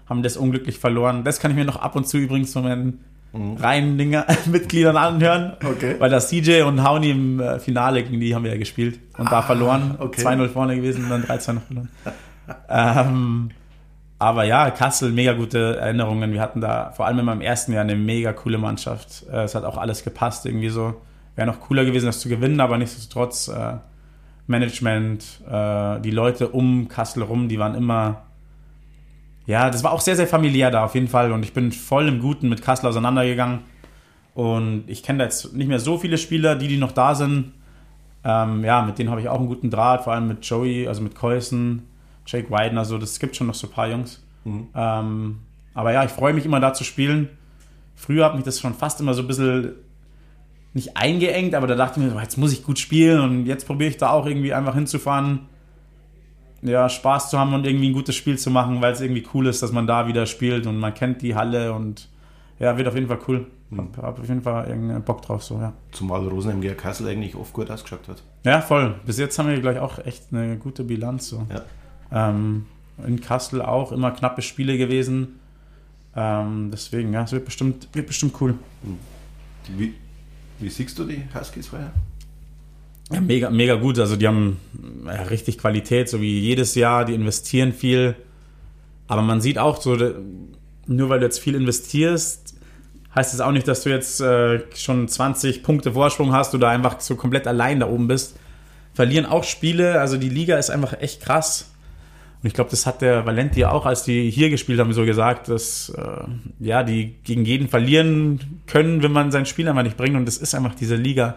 haben das unglücklich verloren. Das kann ich mir noch ab und zu übrigens von meinen mhm. reinen Mitgliedern anhören, okay. weil das C J und Hauni im äh, Finale, gegen die haben wir ja gespielt und ah, da verloren, okay. zwei null vorne gewesen und dann drei zwei noch verloren. ähm, aber ja, Kassel, mega gute Erinnerungen. Wir hatten da vor allem in meinem ersten Jahr eine mega coole Mannschaft. Äh, es hat auch alles gepasst irgendwie so. Wäre noch cooler gewesen, das zu gewinnen, aber nichtsdestotrotz äh, Management, äh, die Leute um Kassel rum, die waren immer... Ja, das war auch sehr, sehr familiär da auf jeden Fall und ich bin voll im Guten mit Kassel auseinandergegangen und ich kenne da jetzt nicht mehr so viele Spieler, die, die noch da sind. Ähm, ja, mit denen habe ich auch einen guten Draht, vor allem mit Joey, also mit Keusen, Jake Widener, so, das gibt schon noch so ein paar Jungs. Mhm. Ähm, aber ja, ich freue mich immer da zu spielen. Früher hat mich das schon fast immer so ein bisschen nicht eingeengt, aber da dachte ich mir, jetzt muss ich gut spielen und jetzt probiere ich da auch irgendwie einfach hinzufahren, ja, Spaß zu haben und irgendwie ein gutes Spiel zu machen, weil es irgendwie cool ist, dass man da wieder spielt und man kennt die Halle und ja, wird auf jeden Fall cool. Hab, hab auf jeden Fall irgendeinen Bock drauf, so, ja. Zumal Rosenheim gegen Kassel eigentlich oft gut ausgeschaut hat. Ja, voll. Bis jetzt haben wir gleich auch echt eine gute Bilanz, so. Ja. Ähm, in Kassel auch immer knappe Spiele gewesen. Ähm, deswegen, ja, es wird bestimmt, wird bestimmt cool. Wie, wie siehst du die Huskies vorher? Ja, mega, mega gut. Also die haben ja, richtig Qualität, so wie jedes Jahr. Die investieren viel. Aber man sieht auch so, nur weil du jetzt viel investierst, heißt es auch nicht, dass du jetzt äh, schon zwanzig Punkte Vorsprung hast oder einfach so komplett allein da oben bist. Verlieren auch Spiele. Also die Liga ist einfach echt krass. Und ich glaube, das hat der Valenti auch, als die hier gespielt haben, so gesagt, dass äh, ja, die gegen jeden verlieren können, wenn man sein Spiel einfach nicht bringt. Und das ist einfach diese Liga.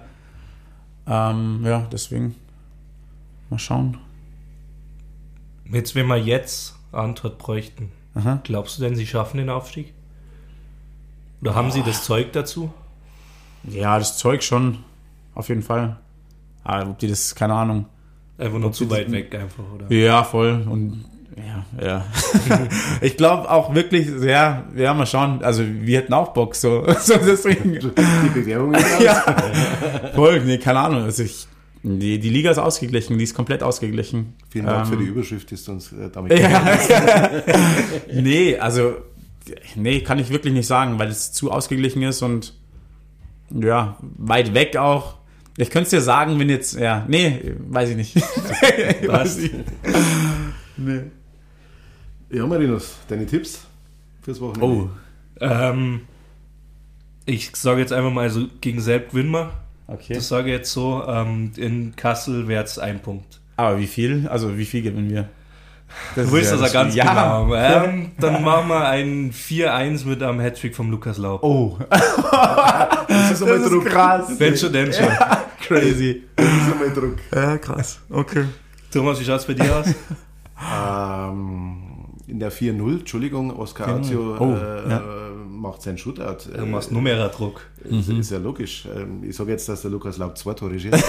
Ähm, ja, deswegen mal schauen. Jetzt, wenn wir jetzt Antwort bräuchten, Aha. glaubst du denn, sie schaffen den Aufstieg? Oder haben oh. sie das Zeug dazu? Ja, das Zeug schon, auf jeden Fall. Aber ob die das, keine Ahnung. Einfach nur zu weit weg einfach, oder? Ja, voll. Und ja, ja. Ich glaube auch wirklich, ja, ja, mal schauen. Also wir hätten auch Bock, so, so deswegen. Die Bewerbung ist ja. Voll, nee, keine Ahnung. Also ich, die, die Liga ist ausgeglichen, die ist komplett ausgeglichen. Vielen Dank ähm, für die Überschrift, die du uns äh, damit ja. Nee, also nee, kann ich wirklich nicht sagen, weil es zu ausgeglichen ist und ja, weit weg auch. Ich könnte es dir sagen, wenn jetzt, ja, nee, weiß ich nicht. weiß ich. Nee. Ja, Marinus, deine Tipps fürs Wochenende? Oh, ähm, ich sage jetzt einfach mal, also gegen Selb gewinnen wir. Okay. Das sage ich jetzt so, ähm, in Kassel wäre es ein Punkt. Aber wie viel? Also wie viel gewinnen wir? Das du willst ja das ja ganz ja. genau. Ähm, dann machen wir ein vier eins mit einem Hattrick vom Lukas Laub. Oh. Das ist einmal das Druck. Ist krass. Wenn schon, denn schon. Ja, crazy. Das ist einmal Druck. Ja, krass. Okay. Thomas, wie schaut es bei dir aus? ähm, in der vier null, Entschuldigung, Oscar Azio oh, äh, ja. macht seinen Shootout. Du machst nur mehr Druck. Ist, mhm. ist ja logisch. Ich sage jetzt, dass der Lukas Laub zwei Tore schießt.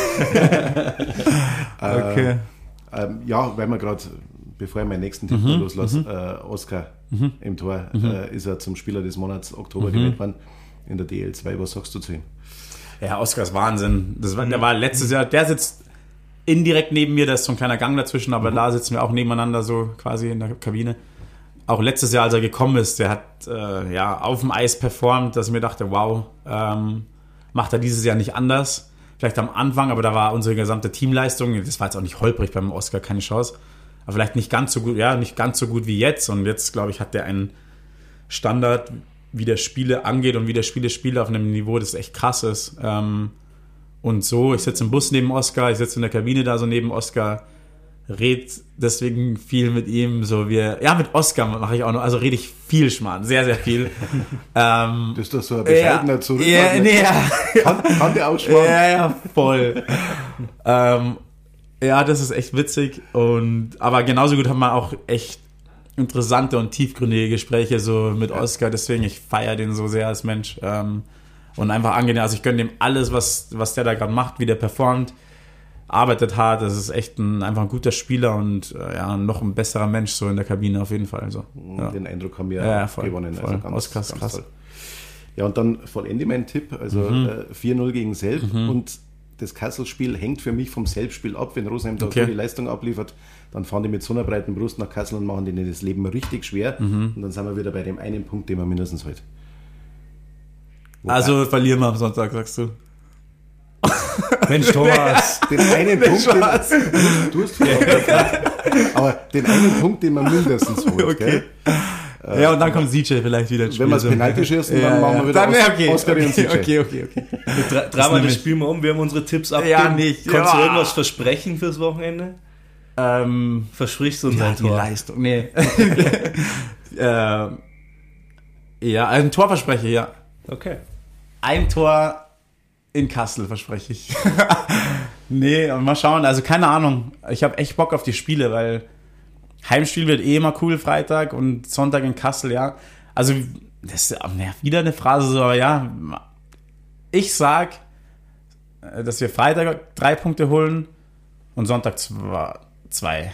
Okay. Äh, ähm, ja, weil wir gerade, bevor ich meinen nächsten Tipp mhm. loslasse, mhm. äh, Oscar mhm. im Tor, mhm. äh, ist er zum Spieler des Monats Oktober mhm. gewählt worden in der D L zwei. Was sagst du zu ihm? Ja, Oscar ist Wahnsinn. Das war, der war letztes Jahr, der sitzt indirekt neben mir, da ist so ein kleiner Gang dazwischen, aber mhm. da sitzen wir auch nebeneinander so quasi in der Kabine. Auch letztes Jahr, als er gekommen ist, der hat äh, ja auf dem Eis performt, dass ich mir dachte, wow, ähm, macht er dieses Jahr nicht anders. Vielleicht am Anfang, aber da war unsere gesamte Teamleistung, das war jetzt auch nicht holprig beim Oscar, keine Chance, aber vielleicht nicht ganz so gut, ja, nicht ganz so gut wie jetzt. Und jetzt, glaube ich, hat der einen Standard, wie der Spiele angeht und wie der Spiele spielt auf einem Niveau, das echt krass ist. Ähm, und so, ich sitze im Bus neben Oscar, ich sitze in der Kabine da so neben Oscar, red deswegen viel mit ihm, so wir, ja, mit Oscar mache ich auch noch, also rede ich viel Schmarrn, sehr, sehr viel. ähm, das ist doch so ein bescheidener ja, Zurück. Ja, nee, ja. Kann, kann der ausschmarrn? Ja, ja, voll. ähm, ja, das ist echt witzig und, aber genauso gut haben wir auch echt interessante und tiefgründige Gespräche so mit Oscar, deswegen ich feiere den so sehr als Mensch ähm, und einfach angenehm, also ich gönne dem alles, was, was der da gerade macht, wie der performt, arbeitet hart, das ist echt ein, einfach ein guter Spieler und äh, ja, noch ein besserer Mensch so in der Kabine auf jeden Fall. Also, ja. Den Eindruck haben wir ja, voll, gewonnen. Voll. Also ganz, Oscar ist ganz krass. Toll. Ja, und dann vollende mein Tipp, also mhm. äh, vier null gegen Selb mhm. und das Kassel-Spiel hängt für mich vom Selbstspiel ab. Wenn Rosenheim da Okay. die Leistung abliefert, dann fahren die mit so einer breiten Brust nach Kassel und machen denen das Leben richtig schwer. Mhm. Und dann sind wir wieder bei dem einen Punkt, den wir mindestens halt. Wobei, Also verlieren wir am Sonntag, sagst du. Mensch, Thomas. den einen Punkt, den, du hast verloren, aber den einen Punkt, den man mindestens holt. Okay. Gell? Ja, und dann kommt C J vielleicht wieder ins Spiel. Wenn wir das Penalty schießen, dann ja, machen wir ja. wieder dann, Os- okay, Oscar und C J. okay, okay, okay. Dra- Dreimal das Spiel mal um, wir haben unsere Tipps abgegeben. Ja, nicht. Konntest du Ja. irgendwas versprechen fürs Wochenende? Ähm, Versprichst du uns ja, ein die Tor? Leistung, nee. ähm, ja, ein Tor verspreche, ja. Okay. Ein Tor in Kassel verspreche ich. Nee, mal schauen, also keine Ahnung. Ich habe echt Bock auf die Spiele, weil Heimspiel wird eh immer cool, Freitag und Sonntag in Kassel, ja. Also, das ist ja, wieder eine Phrase so, aber ja, ich sag, dass wir Freitag drei Punkte holen und Sonntag zwei. zwei.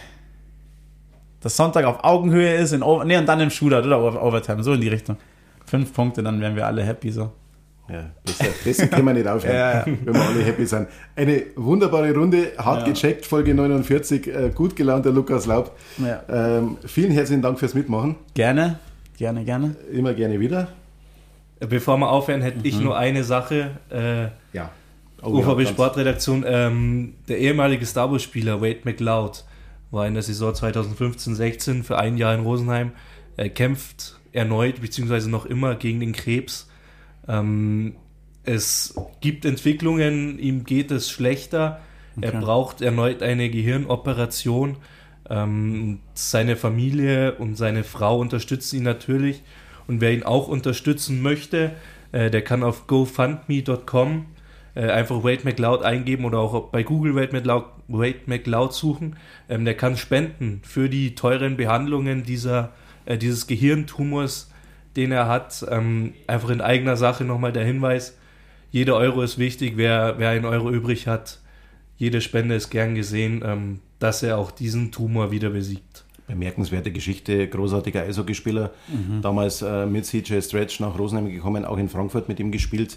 Dass Sonntag auf Augenhöhe ist, in Over- nee, und dann im Shootout oder auf Overtime, so in die Richtung. Fünf Punkte, dann wären wir alle happy so. Ja, besser, besser können wir nicht aufhören, Ja, ja. wenn wir alle happy sind. Eine wunderbare Runde, hart Ja. gecheckt, Folge neunundvierzig, äh, gut gelaunter Lukas Laub. Ja. Ähm, vielen herzlichen Dank fürs Mitmachen, Gerne, gerne, gerne. immer gerne wieder. Bevor wir aufhören, hätte ich nur eine Sache. Äh, Ja. O V B ganz- Sportredaktion, ähm, der ehemalige Star Wars-Spieler Wade McLeod war in der Saison zweitausendfünfzehn sechzehn für ein Jahr in Rosenheim. Er kämpft erneut, beziehungsweise noch immer gegen den Krebs. Ähm, es gibt Entwicklungen, ihm geht es schlechter. Er Okay. braucht erneut eine Gehirnoperation. Ähm, seine Familie und seine Frau unterstützen ihn natürlich. Und wer ihn auch unterstützen möchte, äh, der kann auf go fund me dot com äh, einfach Wade McLeod eingeben oder auch bei Google Wade McLeod, Wade McLeod suchen. Ähm, der kann spenden für die teuren Behandlungen dieser, äh, dieses Gehirntumors, den er hat. Ähm, einfach in eigener Sache nochmal der Hinweis, jeder Euro ist wichtig, wer, wer einen Euro übrig hat, jede Spende ist gern gesehen, ähm, dass er auch diesen Tumor wieder besiegt. Bemerkenswerte Geschichte, großartiger Eishockeyspieler, Mhm. damals äh, mit C J Stretch nach Rosenheim gekommen, auch in Frankfurt mit ihm gespielt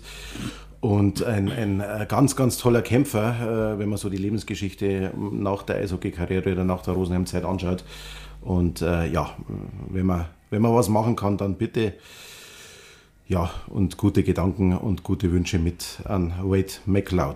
und ein, ein äh, ganz, ganz toller Kämpfer, äh, wenn man so die Lebensgeschichte nach der Eishockey-Karriere oder nach der Rosenheim-Zeit anschaut. Und äh, ja, wenn man, wenn man was machen kann, dann bitte. Ja, und gute Gedanken und gute Wünsche mit an Wade McLeod.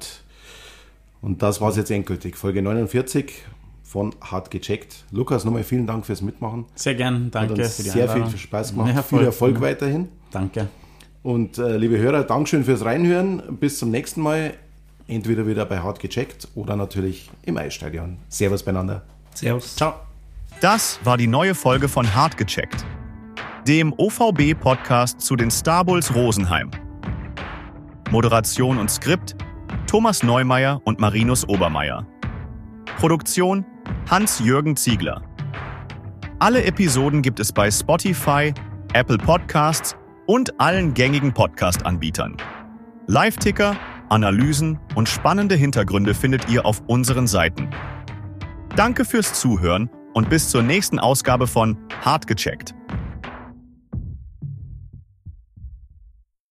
Und das war es jetzt endgültig. Folge neunundvierzig von Hart gecheckt. Lukas, nochmal vielen Dank fürs Mitmachen. Sehr gern, Hat danke uns für die sehr Einladung. viel Spaß gemacht. Ja, viel voll. Erfolg Ja. weiterhin. Danke. Und äh, liebe Hörer, Dankeschön fürs Reinhören. Bis zum nächsten Mal. Entweder wieder bei Hart gecheckt oder natürlich im Eisstadion. Servus beieinander. Servus. Ciao. Das war die neue Folge von Hart gecheckt, dem O V B-Podcast zu den Star Bulls Rosenheim. Moderation und Skript Thomas Neumeier und Marinus Obermeier. Produktion Hans-Jürgen Ziegler. Alle Episoden gibt es bei Spotify, Apple Podcasts und allen gängigen Podcast-Anbietern. Live-Ticker, Analysen und spannende Hintergründe findet ihr auf unseren Seiten. Danke fürs Zuhören und bis zur nächsten Ausgabe von Hart gecheckt.